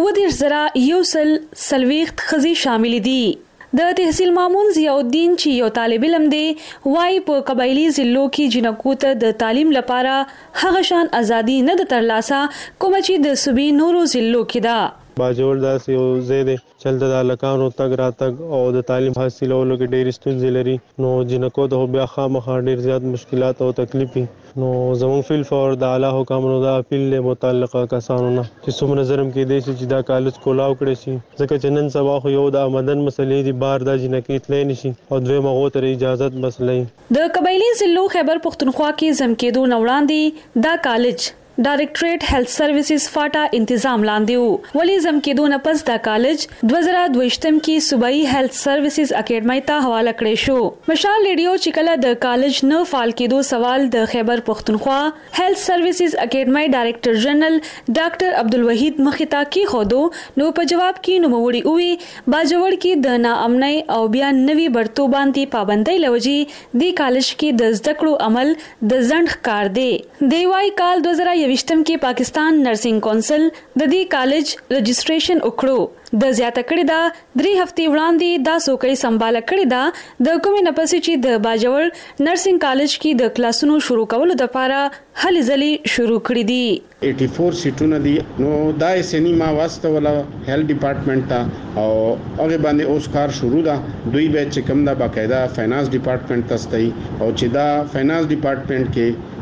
910 سلويخت خزي شامل دي. د تحصیل مامون ضیاء الدین چې یو طالب علم دی وايي په قبایلی ضلعو کې جنکو ته د تعلیم لپاره هغه شان ازادي نه د ترلاسه کوم چې د صوبې نورو ضلعو کې ده. باجوړ داسې یو ځای دی چلته د هلکانو تګ راتګ او د تعلیم حاصلولو کې ډېرې ستونزې لري نو جنکو ته بیا خامخا ډېر زیات مشکلات او تکلیف نو زموږ فیل فور د اعلی حکامانو د اپیل له متعلقه کسانو نه چې څومره ظلم کې دي چې دا کالج کولاو کړی شي ځکه چې نن سبا خو یو د آمدن مسلې دي بار د جنکې تللی نشي او دوی مغو تر اجازه مسلې د قبایلی ضلعو خیبر پښتونخوا کې زمکېدو نوړاندې دا کالج ډایریکټریټ هیلث سرویسز فاټا تنظیم لاندې وو ولی زمکېدو نه پس دا کالج 2022 کې صوبایي هیلث سرویسز اکیډمۍ ته حواله کړی شو. مشال ریډیو چې کله د کالج نه فعال کېدو سوال د خیبر پښتونخوا هیلث سرویسز اکیډمۍ ډایریکټر جنرال ډاکټر عبدالوحید مخیتا کې خودو نو په جواب کې نوموړي وی باجوړ کې د ناامنۍ او بیا نوي برتو باندې پابندۍ لوجي د کالج کې د زده کړو عمل د ځند ښکار دی. دی وايي کال 2023 کې پاکستان نرسنګ کونسل د دې کالج رجسټریشن وکړو د زیاته کړی دا 3 هفتې وړاندې دا سوکې سمبال کړی دا د کومې نپسې چې د باجوړ نرسنګ کالج کې د کلاسونو شروع کولو لپاره هلي ځلي شروع کړی دي. 84 سیټونه دي نو دا سنی ما واسطه ولا هیلث ډپارټمنټ ته او هغه باندې اوس کار شروع ده دوی به چې کوم دا باقاعده فینانس ډپارټمنټ ته ستای او چې دا فینانس ډپارټمنټ کې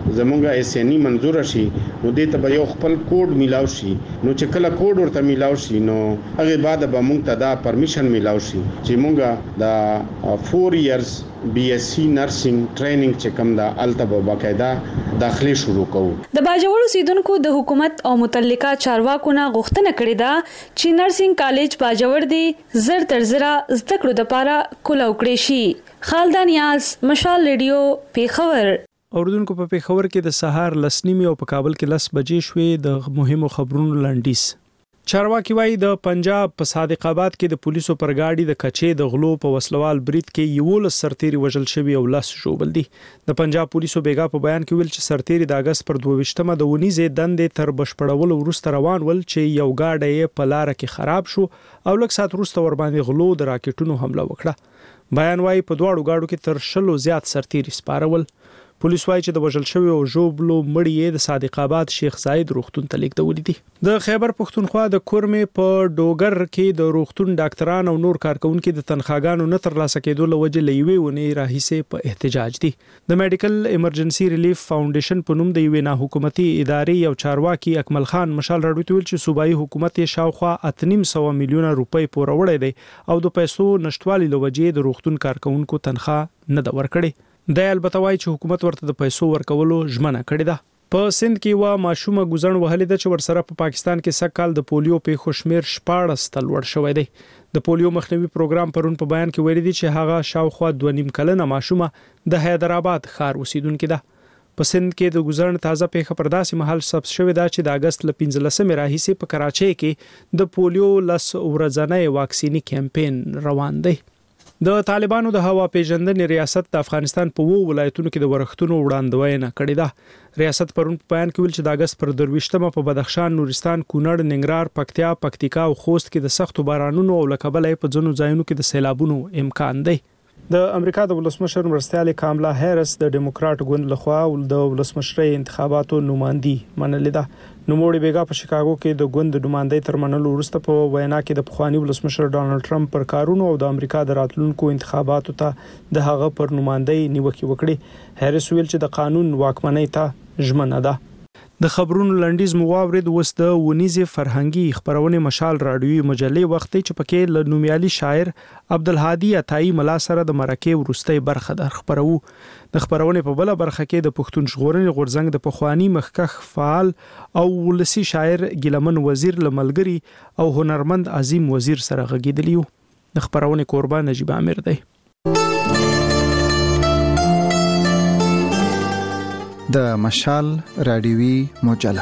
زمونږه اس ان ای منزور شي نو دې ته به یو خپل کوډ میلاو شي نو چې کله کوډ ورته میلاو شي نو هغه بعد به مونږ ته دا پرمیشن میلاو شي چې مونږه دا 4 ایئرز بي اس سي نرسنګ ټریننګ چې کوم دا الته باقاعده داخلي شروع کوو. د باجوړ اوسیدونکو د حکومت او متعلقه چارواکو نه غوښتنه کړې ده چې نرسنګ کالج باجوړ دی زر تر زره زده کړو د پاره کولاو کړی شي. خالد نیاز، مشال ریډیو، پیښور. اوردونکو په پیښور کې د سهار 10:30 او په کابل کې 10 بجې شوې. د مهمو خبرونو لنډیز. چارواکي وایي د پنجاب په صادق آباد کې د پولیسو پر گاډي د کچې د غلو په وسلوال برید کې 11 سرتيري وژل شوی او 10 ژوبل دي. د پنجاب پولیسو بیګا په بیان کې ویل چې سرتيري د اگست پر 22مه د ونیزې دندې تر بشپړولو وروسته روان ول چې یو گاډي په لار کې خراب شو او لږ سات وروسته ور باندې غلو د راکټونو حمله وکړه. بیان وایي په دواړو گاډو کې تر 100 زیات سرتيري سپارول. پولیس وایي چې د وژل شوی او ژوبلو مړی د صادق آباد شیخ زاید روغتون ته لیږدول دي. د خیبر پښتونخوا د کورمې په ډوګر کې د روغتون ډاکټران او نور کارکونکو د تنخواګانو نه ترلاسه کېدو لوجه لېوي ونی راهیسه په احتجاج دي. د میډیکل ایمرجنسي ریلیف فاونډیشن په نوم د یوې نه حکومتي ادارې یو چارواکي اکمل خان مشال راډیو ته ویل چې صوبایي حکومت یې شاوخوا 8.5 میلیونه روپۍ پور وړي دي او د پیسو نشټوالي لوجه د روغتون کارکونکو تنخوا نه د ورکړي. د البته وایي چې حکومت ورته د پیسو ورکولو ژمنه کړې ده. په سند کې وا ماشومه ګزن وهلې ده چې ورسره په پاکستان کې سکهال د پولیو په خوشمیر 14 تل ور شوې ده. د پولیو مخنیوي پروګرام پرون په بیان کې ویل دي چې هغه شاوخوا 2.5 کلنه ماشومه د حیدرآباد ښار اوسیدونکو ده. په سند کې د ګزن تازه پیښه پر داسې محل ثبت شوې ده چې د اگست ل 15 راهیسه په کراچۍ کې د پولیو لس ورځنۍ واکسینی کمپاین روان دی. د طالبانو د هوا پیژندنې ریاست د افغانستان په 2 ولایتونو کې د ورښتونو وړاندوینه کړې ده. ریاست پرون په بیان کې ویل چې د اگست پر 22مه په بدخشان، نورستان، کونړ، ننګرهار، پکتیا، پکتیکا او خوست کې د سختو بارانونو او لکبلې په ځینو ځایونو کې د سیلابونو امکان دی. د امریکا د ولسمشر مرستیال کاملا هریس د ډیموکرات ګوند لخوا د ولسمشرۍ انتخاباتو نوماندي منلې ده. نوموړي بیګا په شیکاګو کې د ګوند نوماندۍ تر منلو وروسته په وینا کې د پخوانی ولسمشر ډانلډ ټرمپ پر کارونو او د امریکا د راتلونکو انتخاباتو ته د هغه پر نوماندۍ نیوکه وکړي. هریس ویل چې د قانون واکمنۍ ته ژمنه ده. د خبرونو لنډیز موارد وس د ونیزه فرهنګي خبرونه مشال رادیوي مجلې وخت چې پکې ل نومیالي شاعر عبدالهادي عطایی ملا سره د مرکه ورستۍ برخه در خبرو. د خبرونه په بل برخه کې د پښتون ژغورنې غورځنګ د پخوانی مخکخ فعال او ولسی شاعر ګلمن وزیر لملګری او هنرمند عظیم وزیر سره غږیدلیو. د خبرونه قربان نجیب عامر دی. د مشال رادیوي مجله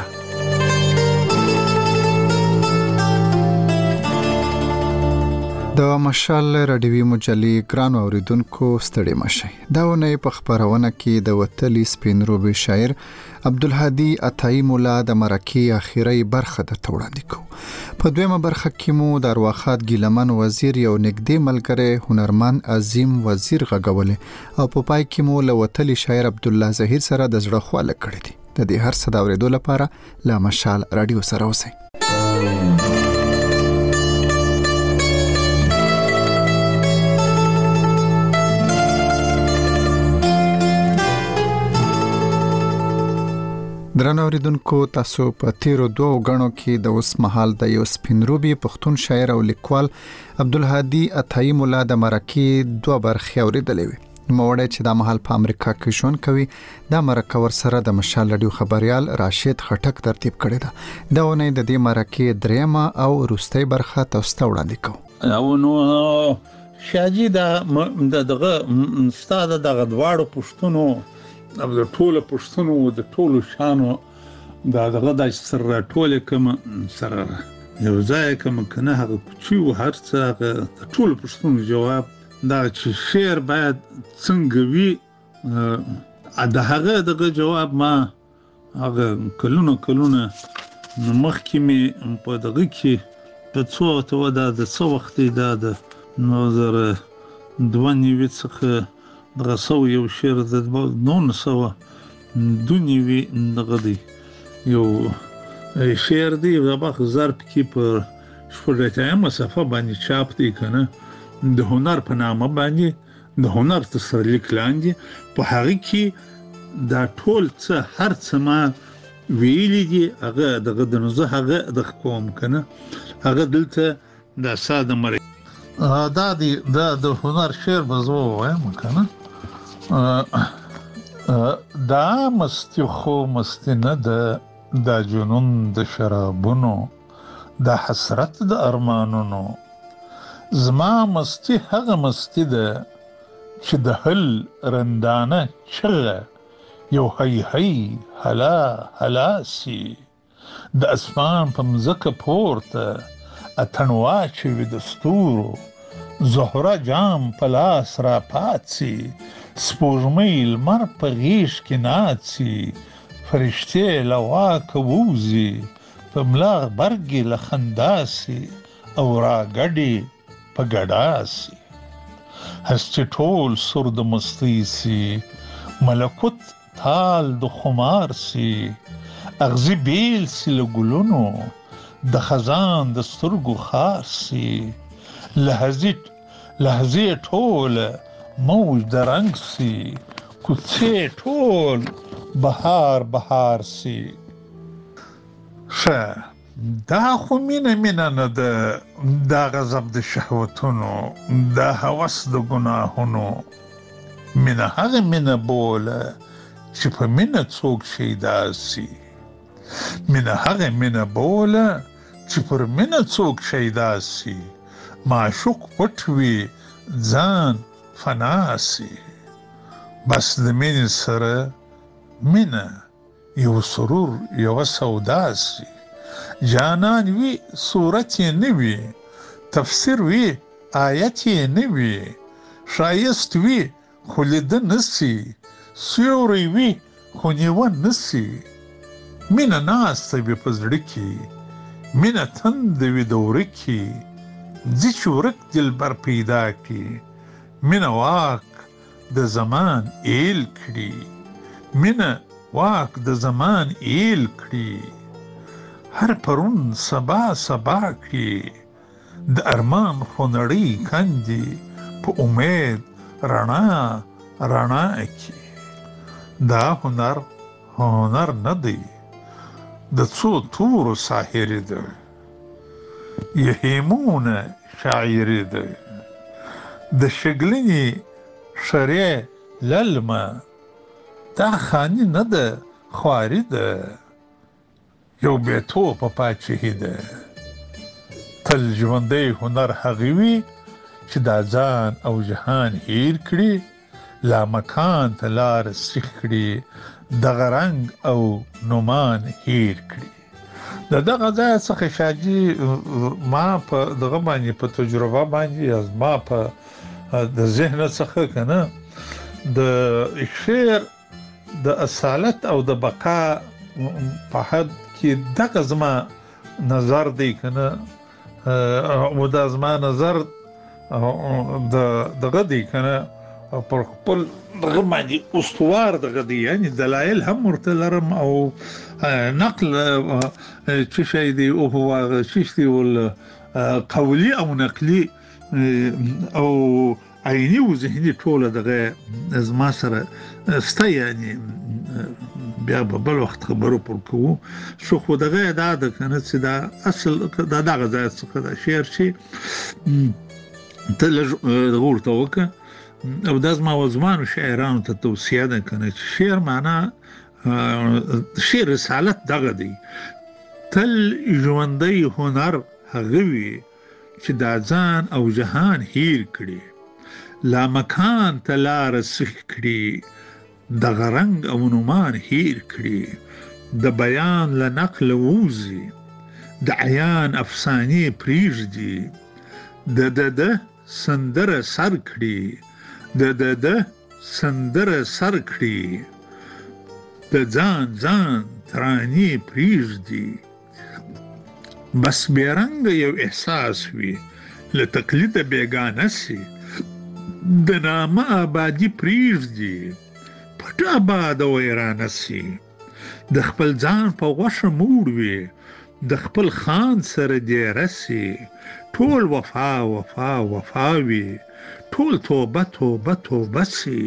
د مشال رادیوي مجلې ګران اوریدونکو ستړي مشي. دا ونه په خبرونه کې د وتلی سپینروبي شاعر عبدالهادي عطایی مولا د مرکه اخیری برخه د توړاندې کو. په دویمه برخه کې مو د ارواخات ګیلمن وزیر یو نګدې ملګری هنرمند عظیم وزیر غږولې او په پای کې مو له وتلی شاعر عبد الله ظهیر سره د زړه خواله کړې دي. د دې هر څه دا اوریدو لپاره لا مشال رادیو سره اوسئ. درنو اوریدونکو، تاسو په تیرو 2 غنو کې د اوس مهال د یو سپینروبي پښتون شاعر او لیکوال عبدالهادي عطایی مولا د مرکه 2 برخې اوریدلې وي. موړی چې د مهال په امریکا کې ژوند کوي، د مرکه ور سره د مشال رادیو خبريال راشد خټک ترتیب کړی ده. دا ونه د دې مرکه دریمه او وروستۍ برخه تاسو ته وړاندې کوم. او نو شاجي دغه استاد دغه دواړو پښتونو د ټولو پښتنو د ټولو شانو دغه د سره ټوله کوم سره یو ځای کوم کنه هغه کوچو هر څه د ټولو پښتنو جواب دا چې شعر باید څنګه وي د هغه دغه جواب ما هغه کلونه مخکې مې په دغه کې په څو ته د څو وخت د نظر 2 څخه دغه سو یو شعر د 900 دنیوي دغه دی یو شعر دی غبخ ضرب کې پر شپږه مسافه باندې چاپ دی کنه د هنر په نامه باندې د هنر تسلیک لاندې په هغه کې دا ټول څه هر څه ما ویلي دي هغه دغه د نو زه هغه د کوم کنه هغه دلته د ساده مری دا دی د هنر شعر بزو وایم کنه دا مستی خو مستی نه د جنون د شرابونو د حسرت د ارمانونو زما مستی هغه مستی ده چې د هل رندانه چغه یو هی هی هلا هلا سی د اسمان په مځکه پورته اتنوا چې وي د ستورو زهره جام په لاس را پاتسي سپوږمۍ لمر په غیږ کې ناڅي فرشتې له واکه ووځي په ملا غبرګې له خندا سي او راګډې په ګډا سي هست چې ټول سر د مستۍ سي ملکوت تال د خمار سي اغزي بیل سي له ګلونو د خزان د سترګو خار سي لحظې ټول موج د رنگ سي کوڅې ټول بهار بهار سي دا خو مینه نه دا غضب د شهوتونو دا هوس د ګناهونو مینه هغه مینه بوله چې په مینه څوک شیدا سي مینه هغه مینه بوله چې پر مینه څوک شیدا سي معشوق پټ وي ځان فنا سي بس د مینې سره مینه یو سرور یو سودا سي جانان وی صورت یې نه وي تفسیر وی آیت یې نه وي ښایست وي خو لیده نه سي سیوری وي خو نیوه نه سي مینه ناسته وي په زړه کې مینه تنده وي د ورکې ځي چې ورک دلبر پیدا کړي مینه واک د زمان ایل کړي مینه واک د زمان ایل کړي هر پرون سبا سبا کړي د ارمان خونړۍ کندي په امید رڼا رڼا کې دا هنر نه دی د څو تورو ساحرې ده یهیمونه شاعرې ده د شګلنې شرې للمه دا خاني نه ده خواري ده یو بیتوپه پاچهي ده تل ژوندی هنر هغه وي چې دا ځان او جهان هیر کړي لا مکان ته لار سیخ کړي دغه رنګ او نومان هیر کړي د دغه ځای څخه شاجي ما په دغه باندې په تجربه باندې از ما په د ذهن څخه کنه د شعر د اصالت او د بقا په حد کې دغه زما نظر دی کنه او د زما نظر دغه دی کنه پر خپل دغه باندې استوار دغه دی یعنی دلایل هم ورته لرم او نقل چې شي دی او هو شي ول قولي او نقلي او عیني او ذهني ټول دغه زما سره ستا یعنی بیا په بل وخت خبرو پر کوو شو خو دغه دا د کنه چې دا اصل دا دغه ځای څخه دا شعر شي تل ورته وکړه او دا زما وزمانو شاعرانو ته توصیه ده کنه چې شعر معنا شعر رسالت دغه دی تل ژوندی هنر هغه وي چې دا ځان او جهان هیر کړي لا مکان ته لار سیخ کړي دغه رنګ او نومان هیر کړي د بیان له نقل ووځي د عیان افسانې پریږدي د سندره سر کړي د سندره سر کړي د ځان ترانې پریږدي بس بیرنګ یو احساس وي له تقلید بیگانه سي د نامه آبادي پریږدي پټ آباد او ویرانه سي د خپل ځان په غوښه موړ وي د خپل خان سره دیره سي ټول وفا وفا وفا وي ټول توبه توبه توبه سي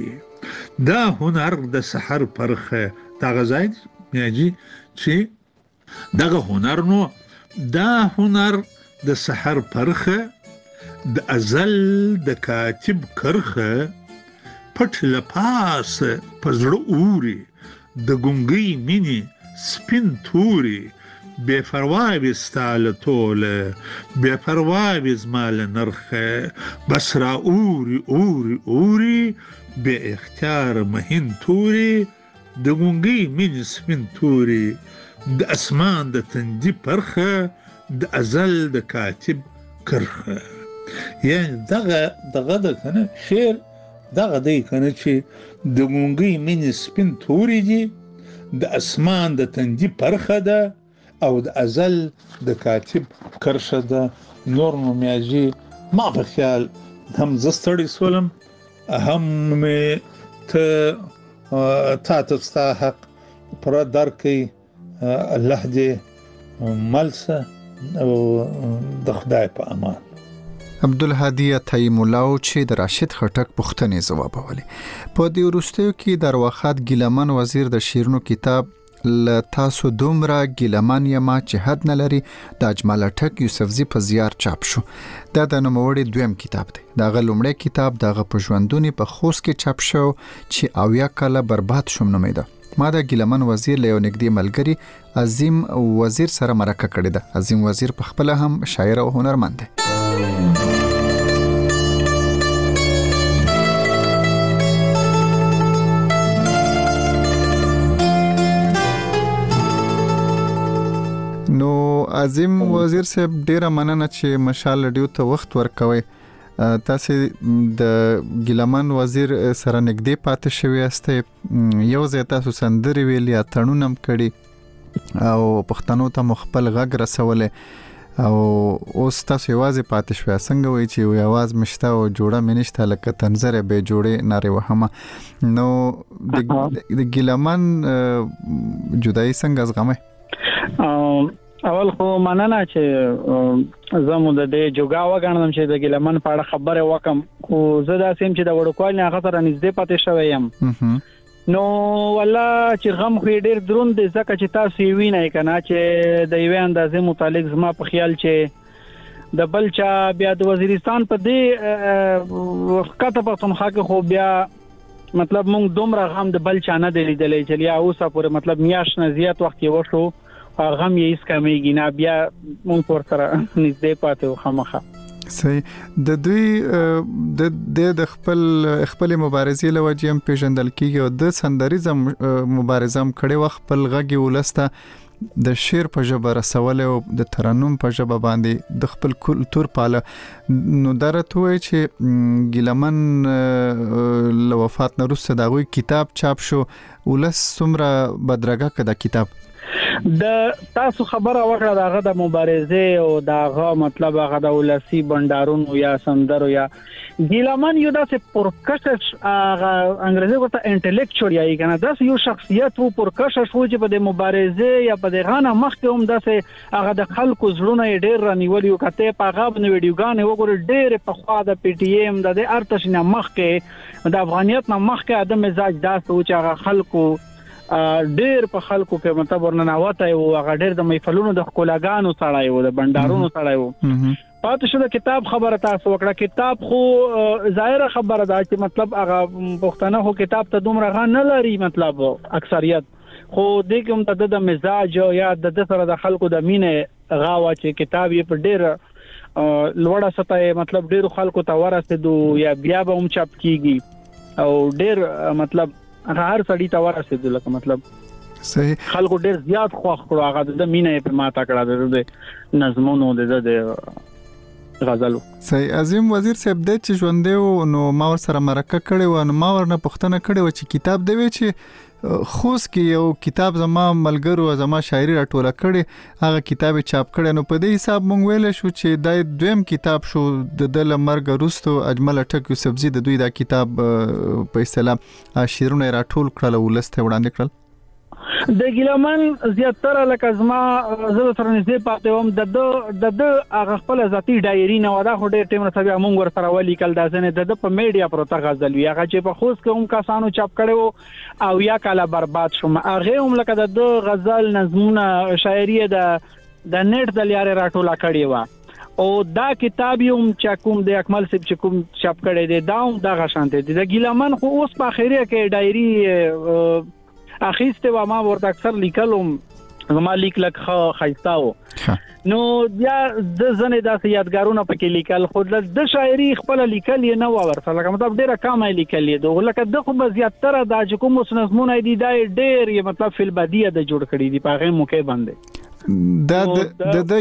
دا هنر د سحر پرخه دا غزاید میاجی چې دغه هنر نو دا هنر د سحر پرخه د ازل د کاتب کرخه پټ لپاس پزړه اوري د ګونګي مینی سپین توري بے پروا وستاله توله بے پروا وزمال نرخه بس را اوري اوري اوري بے اختیار مهین توري د ګونګي مینی سپین توري د اسمان د تندي پرخه د ازل د کاتب کرخه. یعنی دغه د کنه شعر دغه دی کنه چې د ګونګي مینی سپین توري دي د اسمان د تندي پرخه ده او د ازل د کاتب کرشه ده. نور نو میاجی ما په خیال هم زستړی سولم هم ته تستا حق پر درکې الله دې ملسه او د خدای په امان. عبدالهادی تیم الله چې د راشد خټک پوښتنې ځوابولې په دې وروستیو کې د ارواښاد ګیلمن وزیر د شیرینو کتاب ل تاسو دومره ګیلمن یما چې حد نه لري د اجمل اټک یوسفزي په زیار چاپ شو. دا د نوموړي دویم کتاب دی. دا غلومړی کتاب دغه په ژوندونی په خوست کې چاپ شو چې اویا کاله برباد شوم نومیده. ما د ګیلمن وزیر له یو نږدې ملګری عظیم وزیر سره مرکه کړې ده. عظیم وزیر په خپل هم شاعر او هنرمند دی. نو عظیم وزیر صاحب ډیره مننه چې مشال رادیو ته وخت ورکوي. تاسو د ګیلمن وزیر سره نږدې پاتې شوی یاست. یو ځای تاسو سندري ویلي اتړونم کړي او پښتنو ته مخبل غږ رسولې او اوس تاسو یوازې پاتې شوی. څنګه وایي چې یو आवाज مشته او جوړه منشته لکه تنظر به جوړه ناره وهمه. نو د ګیلمن جدای څنګه زغمه؟ اول خو مننه چې زموږ د دې جوګا وګڼم چې د ګیلمن په اړه خبره وکم. خو زه دا سیم چې د وړوکوال نه هغه سره نږدې پاتې شوی یم. نو والله چې غم خو ډیر دروند دی ځکه چې تاسو یې وینئ کنه چې د یوې اندازې متعلق زما په خیال چې د بلچا بیا د وزیرستان په دې وخت په پښتونخوا کې خو بیا مطلب مونږ دومره غم د بلچا نه دی لیدلې چې یا اوسه پورې مطلب میاشت نه زیات وخت کې وشو غم یې اس کمیږي نه بیا مونږ پر سره نږدې پاتې وخمخه. صحیح. د دوی د خپل مبارزې لوجه هم پیژندل کیږي او د سندریزم مبارزه هم کړي وخت خپل غږی ولسته د شعر په ژبه رسول او د ترنم په ژبه باندې د خپل کلتور پاله. نو درته وای چې ګیلمن له وفات نه وروسته دا غوي کتاب چاپ شو ولس څومره بدرګه کړه کتاب. د تاسو خبره وکړه داغه د مبارزه او داغه مطلب هغه د ولسی بندارونو یا سندرو یا ګیلمن یو داسې پرکشش هغه انګریزي ورته انټلیکچوال یې کنه داسې یو شخصیت وو پرکشش وو چې په د مبارزه یا په د غانه مخکې هم داسې هغه د خلکو زړونه ډېر رانیول یو کته په غاب نو ویډیوګانې وګور ډېر په خوا د پی ټی ایم د ارتش نه مخکې د افغانیت نه مخکې ادم مزاج داسې و چې هغه خلکو ډېر په خلکو کې مطلب ورننوته او هغه ډېر د محفلونو د خلاګانو سړای وو د بندارونو سړای وو. پاتې شو د کتاب خبره تاسو وکړه. کتاب خو ظاهره خبره ده چې مطلب هغه پښتنه خو کتاب ته دومره غا نه لري مطلب اکثریت خو د کوم د مزاج یا د سره د خلکو د مینې غاوه چې کتاب یې په ډېر لوړه سطح مطلب ډېر خلکو ته ورسېدو یا بیا به هم چاپ کیږي او ډېر مطلب هر سړی ته ورسېدل لکه مطلب صحیح خلکو ډېر زیات خوښ کړو هغه د مینې په ماته کړه د نظمونو د غزلو. صحیح. عظیم وزیر صاحب د چې ژوندې نو ما ور سره مرکه کړې و نو ما ورنه پوښتنه کړې و چې کتاب دی چې خوست کې یو کتاب زما ملګرو زما شاعري راټوله کړي هغه کتاب چاپ کړي نو په دې حساب مونږ ویل شو چې دا دویم کتاب شو د مرګ وروسته اجمل اټک یوسفزي د دوی دا کتاب په اصطلاح شعرونه راټول کړل ولسته وړاندې کړل. د ګیلمن زیاتره لکه زما زه سره نږدې پاتې وم د هغه خپل ذاتي ډایري نه ودا خو ډېر ټیم سره موږ ورسره ولیکل دا ځنه د په میډیا پروته غزل وی هغه چې په خوست کې هم کسانو چاپ کړو او یا کاله برباد شوم هغه هم لکه د غزل نظمونه شاعري د نت د لارې راټوله کړی و او دا کتاب یوم چې کوم د اکمل سیب چې کوم چاپ کړی دی دا هم دغه شانته دی د ګیلمن خو اوس په اخیره کې ډایري اخیسته و ما ورته اکثر لیکلم زما لیک لک خایستاو نو بیا د زنه داسې یادګارونه پکې لیکل خو د شاعري خپل لیکل یې نه ورسره لکه مطلب ډیره کم لیکل یې دوه لکه د خو زیاتره د کوم نظمونه دي دا ډیر یې مطلب فل بدیه د جوړ کړی دی په هغه موقع باندې د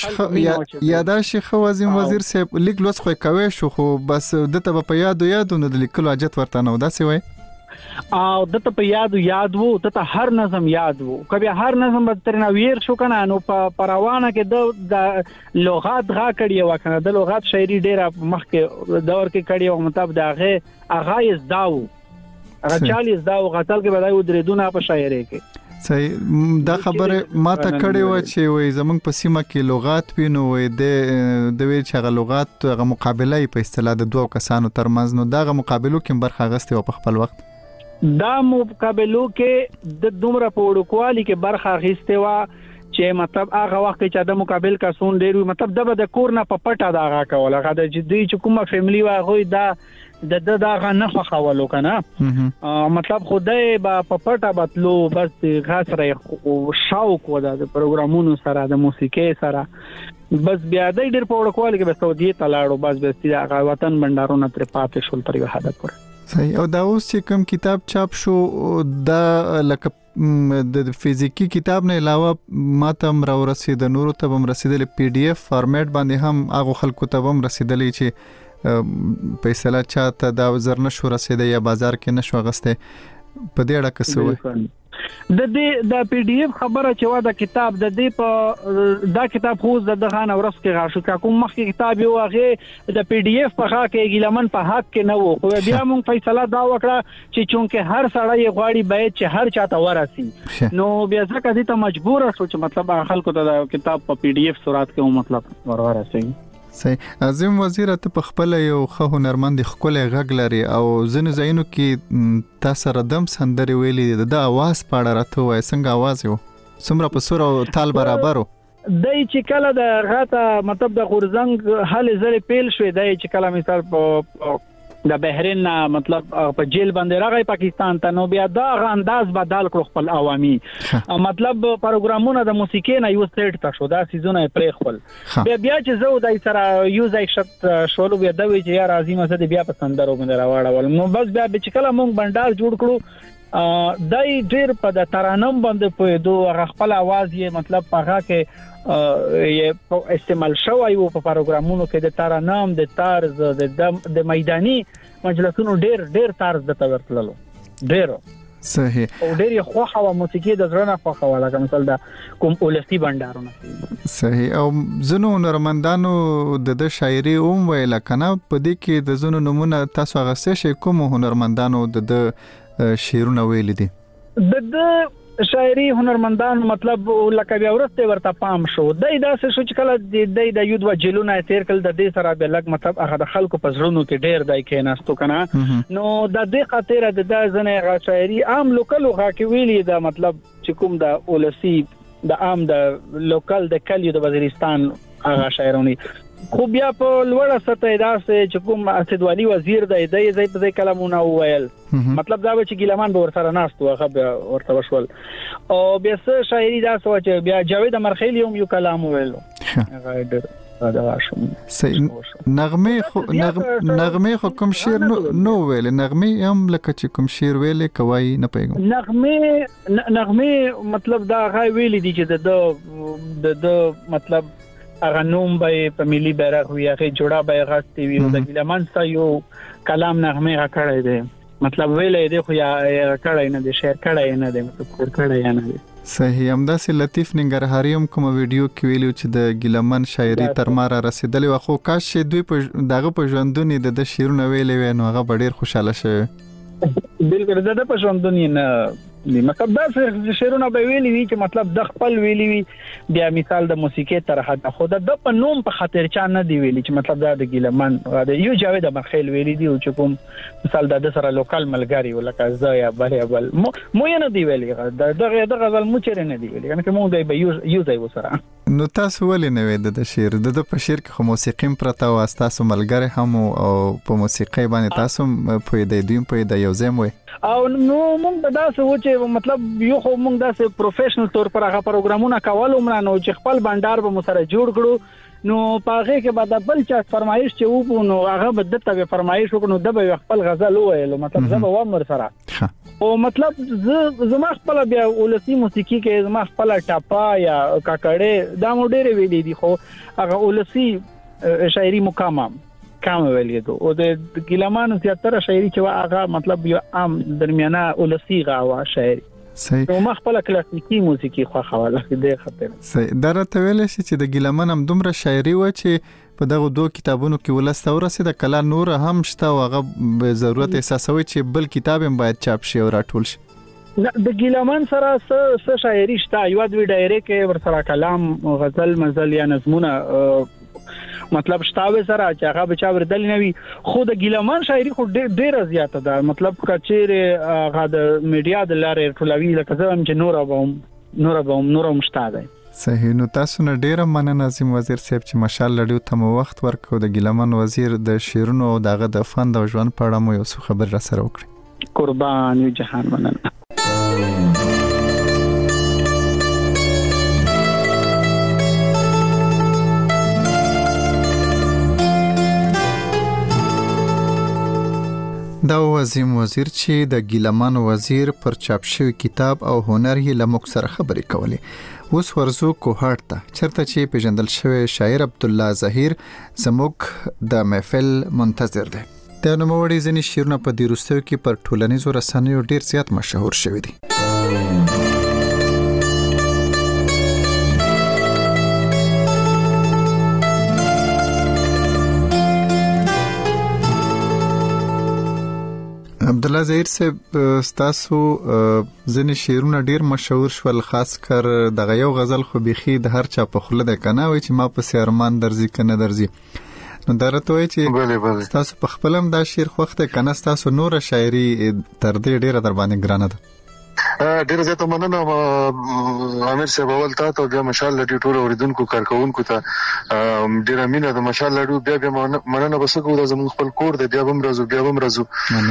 یاداش خو وزیر صاحب لیک لوس خو کوي شو خو بس دته په یادو نه د لیکلو حاجت ورته نه وداسي وای او دته په یاد وو دته هر نظم یاد وو کبه هر نظم به ترنه ویر شو کنه نو په پروانه کې د لغات غا کړی و کنه د لغات شاعري ډیره مخکې دور کې کړی او مطلب دغه اغایز داو هغه 40 داو غتل کې بدای ودریدونه په شاعري کې صحیح دا خبره ما ته کړې و چې وای زمونږ په سیمه کې لغات وینو وای د وی چې غ لغات غ مقابله په اصطلاح د دوه کسانو ترمنځ نو دا غ مقابلو کې برخه غسته په خپل وخت دا مقابلو کې د دومره پوډکوالي کې برخه غسته وا چې مطلب هغه وخت چې د مقابل کسون ډیر مطلب د کور نه په پټه دا غا کول هغه د جدي چې کومه فیملی وا غوي دا دا غنه خولو کنه مطلب خدای با په پټه بتلو بس غاسره شوق ودا د پروګرامونو سره د موسیقي سره بس بیا د ډیر په وړکوالي کې به سعودي تلاړو بس بس د وطن بندرونو تر پاتې شول تر یو حد پورې صحیح او دا اوس چې کوم کتاب چاپ شو دا لکه د فزیکی کتاب نه علاوه ماته را ورسید نورو ته هم رسیدل پی ډی اف فارمیټ باندې هم هغه خلکو ته هم رسیدلی چې په اصطلاح چاته دا وزر نشو رسیدي یا بازار کې نشو غسته په دې اړه څه وایي د پی ډی اف خبره چې وا د کتاب د دې په دا کتاب خو د غان اورس کې غاښو کا کوم مخکې کتاب یو هغه د پی ډی اف په حق کې ګیلمن په حق کې نه وو خو بیا مونږ فیصله دا وکړه چې چونکه هر سړی غواړي باید چې هر چاته ورسي نو بیا ځکه دې ته مجبور شو چې مطلب خلکو ته د کتاب په پی ډی اف صورت کې مطلب ورسي صحیح عظیم وزیر ته په خپل یو خو هنرمند خپل غږ لري او ځنه زینو کې تاسو ردم سندري ویلي د आवाज پاړه راته وای څنګه आवाज یو څومره په سور او تال برابرو دای چې کله د غاټه مطلب د غورزنګ حل زری پیل شوې دای چې کله مثال په د بحرین مطلب په جیل باندې راغی پاکستان ته نو بیا دا انداز بدل کړ خپل عوامي مطلب پروګرامونه د موسیقي نه یو سټ تا شو دا سيزونه پرې خپل بیا چې زه دای سره یو ځای شت شولو بیا د وی چې یار عظیم زه بیا پسندرو باندې راوړل نو بس بیا چې کله مونږ بندال جوړ کړو دای ډیر په د ترانم باندې په دوه خپل आवाज یې مطلب پغه کې یې استعمال شوی وو په پروګرامونو کې د ترانم د طرز د میداني مجلسونو ډیر طرز د تورتللو ډیر صحیح او ډیر خوخه او موسیقي د زړه نه خوخه ولا کوم مثال د کوم اولسي بندارونه صحیح او زنو نرمندانو د شاعري اوم ویل کنه په دې کې د زنو نمونه تاسو غسه شي کوم هنرمندانو د شعرونه ویل دي د شاعري هنرمندان مطلب لکه بیا ورسته ورته پام شو دای داسې شو چې کله د یود وجلونه تیر کل د دې سره به لګ مطلب هغه د خلکو په زړونو کې ډیر دای کېناستو کنه نو د دې خاطر د ځنه شاعري عام لوکل غا کې ویلي دا مطلب چې کوم د اولسی د عام د لوکل د کلیو د وزیرستان هغه شاعرونی خو بیا په لوړه سطح داسې چې کوم اسدوالي وزیر د دې ځای په ځای کلمونه وویل مطلب دا چې ګیلمان به ورسره ناستو هغه ورته وشول او بیا څه شاعري دا سوچ بیا جاوید مرخیلی هم یو کلام ویلو هغه ډېر دا شوم نغمه خو کوم شعر نو ویل نغمه هم لکه چې کوم شعر ویل کوي نه پیګم نغمه مطلب دا غي ویل دي چې د مطلب اغه نوم به په ملي بیرغ وي هغه جوړه به غاستي وي د ګلمن سره یو کلام نغمه راکړی دی مطلب ویلې دی خو یا کړی نه دی شعر کړی نه دی مطلب کړی نه دی صحیح همداسې لطیف ننګرهاري هم کوم ویډیو کې ویلو چې د ګلمن شاعري تر ما را رسیدلې و خو کاش دوی په دغه په ژوندونی د شعرونه ویلې و نو هغه ډېر خوشاله شوی بالکل زده په ژوندونی نه مطلب دا شعرونه به ویلي وي چې مطلب د خپل ویلي وي بیا مثال د موسیقي تر حد خو د په نوم په خاطر چا نه دی ویلي چې مطلب دا د ګیلمان د یو جاوید مخیل ویلي دی چې کوم مثال د سره لوکال ملګری ولکه زه یا بل مو نه دی ویلي د غزل مو چیرې نه دی ویلي یعنی کوم دی به یو ځای وسره. نو تاسو ولې نه وې د شعر د په شعر کې خو موسیقي پرته او تاسو ملګری هم او په موسیقي باندې تاسو په دې دویم په د یو ځای وې او نو موږ دا څه و چې مطلب یو خو موږ دا څه پروفیشنل تور پر هغه پروګرامونه کول عمره نو چې خپل بندر به مسره جوړ کړو نو پاغه کې بعد بل چا فرمایش چې وو نو هغه بد ته فرمایش وکړو د به خپل غزل وایلو مطلب زه به ومر سره او مطلب زما خپل بیا ولسی موسیقي کې زما خپل ټاپا یا کاکړې دا مو ډېر ویلې دي خو هغه ولسی شاعري مقام کام ویلې دو او د ګیلمان زیاتره شاعري چې هغه مطلب یو عام درمیانه ولسی غوا شاعري صحیح نو مخبل کلاسیکی موسیقي خو حواله دې خاطر صحیح درته ویل شي چې د ګیلمان هم دومره شاعري و چې په دغه دوه کتابونو کې ولسته ورسېده کله نور هم شته او هغه به ضرورت احساسوي چې بل کتاب هم باید چاپ شي او راټول شي. د ګیلمان سره څه شاعري شته یو د ډایره کې ور سره کلام غزل مزل یا نظمونه مطلب شتاوي سره چې هغه بچا وردل نه وي خو د ګیلمان شاعري خو ډېر زیاته ده مطلب کچېره هغه د میډیا د لارې ټولوي لکه زم چې نورم شته ده. صحیح نو تاسو نه ډیره مننه ناظم وزیر صاحب چې ماشاءالله ډیو ته مو وخت ورکړو د ګیلمان وزیر د شیرونو او دغه د فن او ژوند په اړه مو یو څه خبر را سره وکړي. قربان یو جهان مننه. دا عظیم وزیر چې د ګیلمان وزیر پر چاپ شوی کتاب او هنر یې لمک سره خبرې کولې اوس ورزو کوهاټ ته چرته چې پیژندل شوی شاعر عبد الله ظهیر زموږ د محفل منتظر دی. د نوموړي ځینې شعرونه په دې وروستیو کې پر ټولنیزو رسنیو ډیر زیات مشهور شوي دي. عبد الله ظهیر صاحب تاسو ځینې شعرونه ډیر مشهور شول خاص کر دغه یو غزل خو بيخي د هر چا په خوله ده کنه وای چې ما په سیارمان درځي کنه درځي نو درته وای چې تاسو په خپلم دا شعر خوخته کنه تاسو نور شاعري تر دې ډیره در باندې ګرانه ده. ډیر زیاته مننه امیر صاحب اول تاسو بیا ماشاءالله ډیر ټول اوریدونکو کارکونکو ته ډیر مینه ده ماشاءالله بیا مننه بسکو د زموږ خپل کور دی بیا هم راځو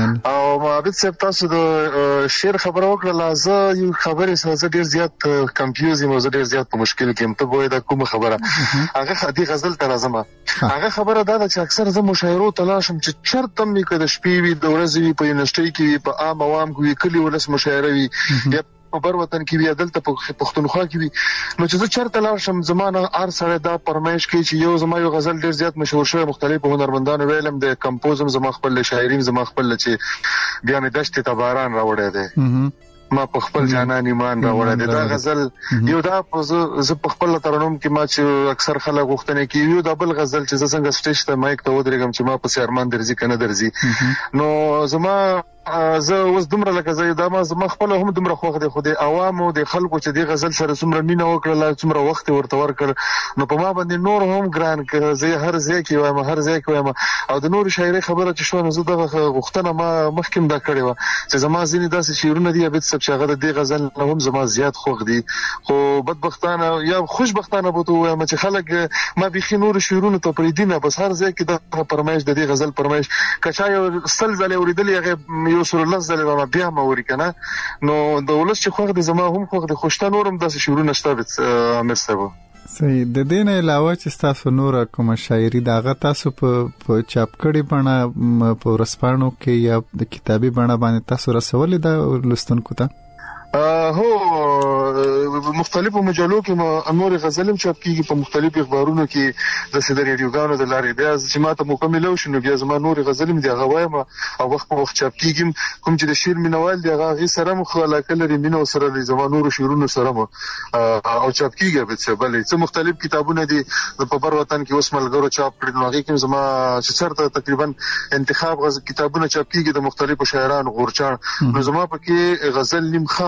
او عابد صاحب تاسو د شعر خبرو وکړه زه یو خبرې سره ډیر زیات کنفیوز یم زه ډیر زیات په مشکل کې ام ته وای دا کومه خبره هغه خدي غزل تر ازمه هغه خبره دا چې اکثر زه مشاعرو تلاشم چې چرته مې کده شپې وي د ورځې وي په یونیورسيټي کې په عام عوام کې کلی ولس مشاعره وي یا په بر وطن کې وی عدالت په پښتونخوا کې وی نو چې زه چرته لاړ شم زمانه ار سره دا پرمایش کوي چې یو زما یو غزل ډیر زیات مشهور شوی مختلف هنرمندانو ویلم د کمپوزم زما خپل شاعرین زما خپل چې بیا مې دشت ته باران راوړی دی ما په خپل جانان ایمان راوړی دی دا غزل یو دا زه په خپل ترنم کې ما چې اکثر خلک غوښتنه کوي یو دا بل غزل چې زه څنګه سټیج ته مایک ته ودرېږم چې ما په سیارمان درځي کنه درځي نو زما زه اوس دومره لکه زه دا ما خپل هم دومره خوښ دي خو د عوامو د خلکو چې د غزل سره څومره مینه وکړه څومره وخت ورته ورکړ نو په ما باندې نور هم ګران کړ زه هر ځای کې وایم او د نور شاعري خبره چې شو نو زه د غوښتنه ما مخکې دا کړې و چې زما ځینې داسې شعرونه دي ابد سب چې هغه د غزل نه هم زما زیات خوښ دي خو بدبختانه یا خوشبختانه بوته وایم چې خلک ما بيخي نور شعرونه ته پرې دي نه بس هر ځای کې د پرمایش د غزل پرمایش کچا یو سل ځله اوریدل هغه یو سر الله زله ما بیا ما وری کنه نو د ولس چې خوغ د زما هم خوغ د خوشته نورم د شعرونه شته امیر صاحب صحیح د دې نه علاوه چې تاسو نور کوم شاعري داغه تاسو په چاپ کړي بڼه په ورسپانو کې یا د کتابي بڼه باندې تاسو رسولې دا لستونکو ته هو مختلفو مجلو کې انور غزلم چاپ کیږي په مختلفو اخبارونو کې د سیده ریډیوګانو د لارې بیا چې ماته مکمل شنو بیا زما نور غزلم دی غوایم او وخت په وخت چاپ کیږي کوم چې د شعر مینوال دی هغه سره مخالکه لري مینو سره د زما نور شعرونو سره او چاپ کیږي به څه بلې څه مختلف کتابونه دي په بر وطن کې اوس ملګرو چاپ کړي نو هغه کې زما چې چرته تقریبا انتخاب کتابونه چاپ کیږي د مختلفو شاعرانو غورچان نو زما پکې غزل نیم خام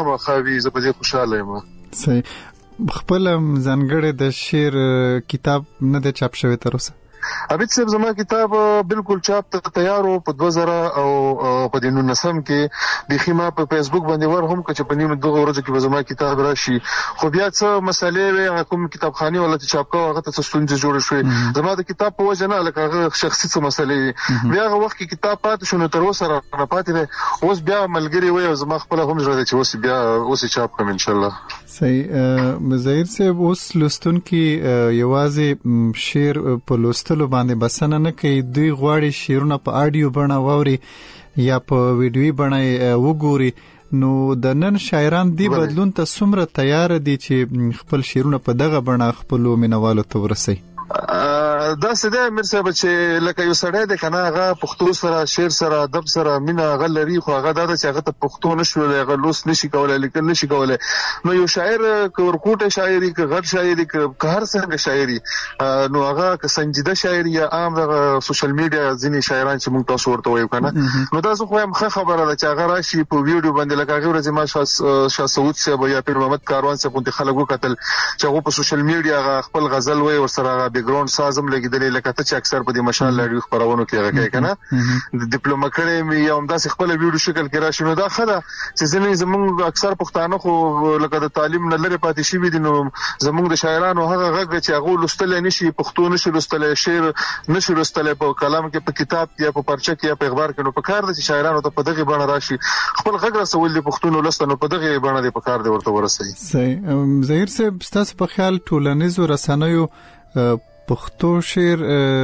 خامخاوي زه په دې خوشاله یم. صحیح. خپل ځانګړی د شعر کتاب نه د چاپ شوی تر اوسه؟ عبید صاحب زما کتاب بالکل چاپ ته تیار او په 2000 او په 19 کې د خیمه په فیسبوک باندې ور هم چې په نیمه دغه ورځو کې زما کتاب راشي، خو بیا څه مسلې کوم کتابخانه ولا چاپ کوه هغه ته ستونزې جوړ شوې. زما د کتاب په وجه نه لکه هغه شخصي څه مسلې بیا هغه وخت کې کتاب پاتې شو نو تر اوسه را پاتې دی. اوس بیا ملګری وای او زما خپل هم ژوند چې اوس بیا چاپ کوم ان شاء الله. صحیح. ظاهر صاحب اوس لستونکي یوازې شعر په لوستلو باندې بسنه نه کوي، دوی غواړي شعرونه په آډیو بڼه واوري یا په ویډیوي بڼه وګوري. نو د نن شاعران دی بدلون ته څومره تیار دي چې خپل شعرونه په دغه بڼه خپل مینوالو ته ورسي؟ دا سده امیر صاحب چې لکه یو سړی د کنه هغه پښتو سره شعر سره ادب سره مینا غلري خو هغه دا چې هغه ته پښتو نشو هغه لوس نشي کولای لیکل نشي کولای. نو یو شاعر کورکوټه شاعري که غټ شاعري که هر څنګه شاعري نو هغه که سنجیده شاعري یا عام د سوشل میډیا ځینی شاعران چې موږ تاسو ورته وایو کنه نو دا زه خو هم خبره ده چې هغه راشي په ویډیو باندې لکه هغه ورځ ما شاه سعود صاحب یا پیر محمد کاروان صاحب په خلکو قتل چې هغه په سوشل میډیا خپل غزل وای ور سره بیک ګراوند سازم لګیدلې لکه ته چې اکثر په دې مشال لړیو خبرونو کې راګي کنه د ډیپلوما کړي مې یو همداسې خپل ویډیو شکل کې راشي. نو دا خله چې زموږ اکثر پښتانه خو لکه د تعلیم نه لري پاتې شي دي نو زموږ د شاعرانو هغه غږ چې هغه لوستل نشي پښتو نشي لوستل شعر نشي لوستل په کلام کې په کتاب کې یا په پرچه کې یا په اخبار کې نو په کار د شاعرانو ته په دغه بڼه راشي خپل غږ رسول دي پښتون ولستنو په دغه بڼه دي په کار دی ورته ورسي. صحیح. ظاهر صاحب تاسو په خیال ټولنیزو رسنیو پښتو شعر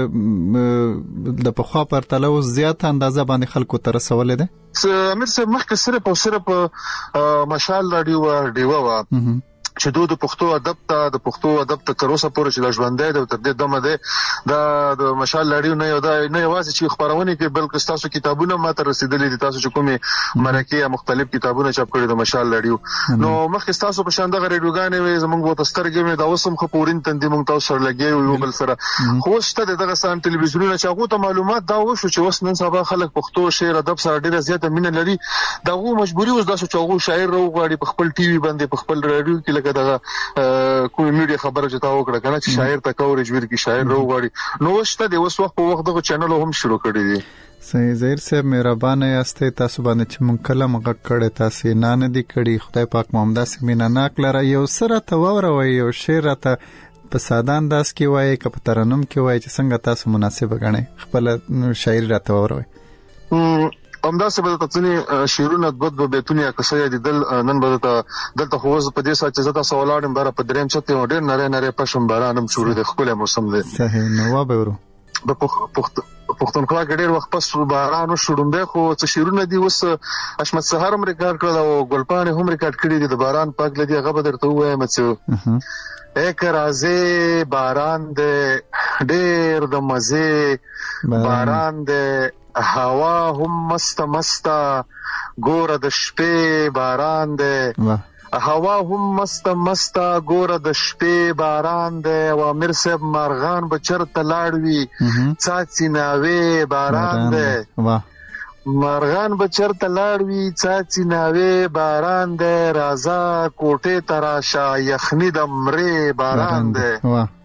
د پخوا پرتله اوس زیات اندازه باندې خلکو ته رسولې ده؟ امیر صاحب مخکې صرف او صرف مشال رادیو ډیوا وا چې د پښتو ادب ته تر اوسه پورې چې د ژوندۍ د تر دې دمه ده د مشال لړیو نه یوازې چې خبرونه کې بلکې تاسو کتابونه ماته رسیدلې دي تاسو چې کومه مرکه مختلف کتابونه چاپ کړي د مشال لړیو نو مخکې تاسو په شان دغه ریډیوګانې زموږ وو تسترګې مې دا اوسم خپورین تندې موږ تاسو سره لګي یو بل سره خو شته دغه سان ټلویزیونونه چې هغه ته معلومات دا وشو چې اوس نن سبا خلک پښتو شعر ادب سره ډیره زیاته مینه لري دغه مجبوري اوس داسو چې هغه شاعر راوغاړي په خپل ټي وي باندې په خپل رادیو کې دغه کوم میډیا خبره چې تا وکړه کنه چې شاعر ته کورج ورکی شاعر راوغاړي نو وشته د اوس وخت په وخت دغه چینل هم شروع کړی دي. صحیح. ظاهر صاحب مهربانه یاستئ تاسو باندې چې مونږ کلم غږ کړی تاسو نه دي کړی خدای پاک محمد سیمینه ناک لره یو سره تووروي یو شعر ته په ساده انداز کې وایي که په ترنم کې وایي چې څنګه تاسو مناسب غنئ خپل شاعر را تووروي. همدا څه به تاسو شعرونه د بیتونه کسې دي نن به دلته خو په دې سات چې زتا سوالارم بار په دریم چته ډېر نری پښم بارانم شروع د خپل موسم دی. صحیح. نو وبورو د پښتونخوا کې ډېر وخت پس بارانو شړومبه خو څه شعرونه دي اوس اشمت سهار هم ریکارډ کړل او ګلپانه هم ریکارډ کړی دي د باران پاک لدی هغه به درته وایم چې ایک رازه باران دې ډېر د مزه باران دې هوا هم مست ګور د شپې باران دی هوا هم مست ګور د شپې باران دی و امیر صاحب مارغان بچرته لاړوي څاڅي ناوي باران دی مارغان بچرته لاړوي څاڅي ناوي باران دی رازا کوټه تراشا یخنی د مړې باران دی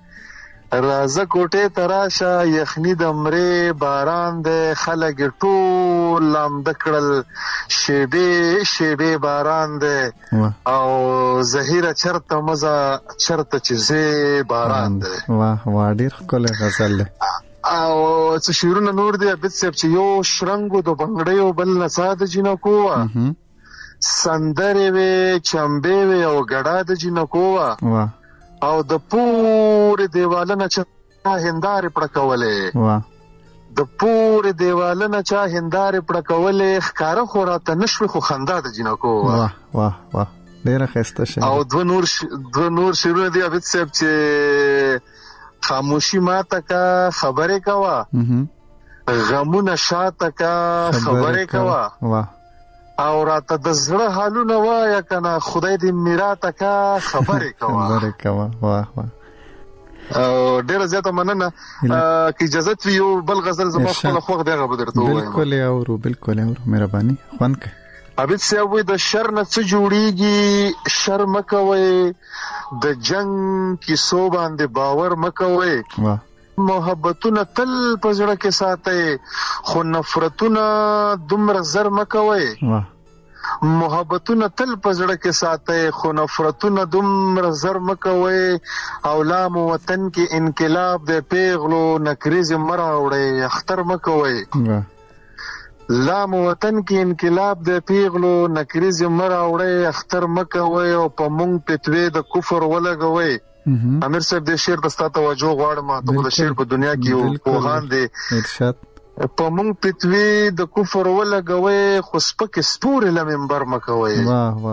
رازه کوټه تراشه یخنی د مړې باران د خلک ټول لام دکړل شیبه باران د او زهیره چرته مزه چرته چیزه باران د واه ډیر ښکلی غزل ده او څه شعرونه نور دي عبد صاحب چې یو شرنګو د بنګړیو بل نڅا د جنکو سندرې وي چمبې وي او ګډا د جنکو او د پور دیوالونه چا هندارې پړکولې د پور دیوالونه چا هندارې پړکولې ښکارا خوراته نشوي خو خندا د جنکو واه ډیره ښایسته شي او دو نور شعرونه دي عبد صاحب چې خاموشي ماته کا خبرې کوا غمونه شاته کا خبرې کوا او راته د زړه حالونه وایه کنه خدای دې میراته کا خبرې کوه واه او ډیره زیاته مننه کی اجازه وی یو بل غزل زما خپل خوښ دیغه بدرته وایم. بالکل اورو مهرباني خوان عابد صاحب د شر نه څه جوړیږي، شر مکوي، د جنگ کیسو باندې باور مکوي، محبتونه تل پزړه کې ساتي خو نفرتونه دومره زر مکوي، محبتونه تل پزړه کې ساتي خو نفرتونه دومره زر مکوي، او لام وطن کې انقلاب د پیغلو نکریز مراوړي اختر مکوي، لام وطن کې انقلاب د پیغلو نکریز مراوړي اختر مکوي، او په مونږ پتوي د کفر ولګوي. امیر صاحب د شعر د ستاسو توجه غواړم، د شعر په دنیا کې یو پوهان دی ارشاد په مونږ پتوي د کفر ولګوي خو سپک سپور له منبر مکوي.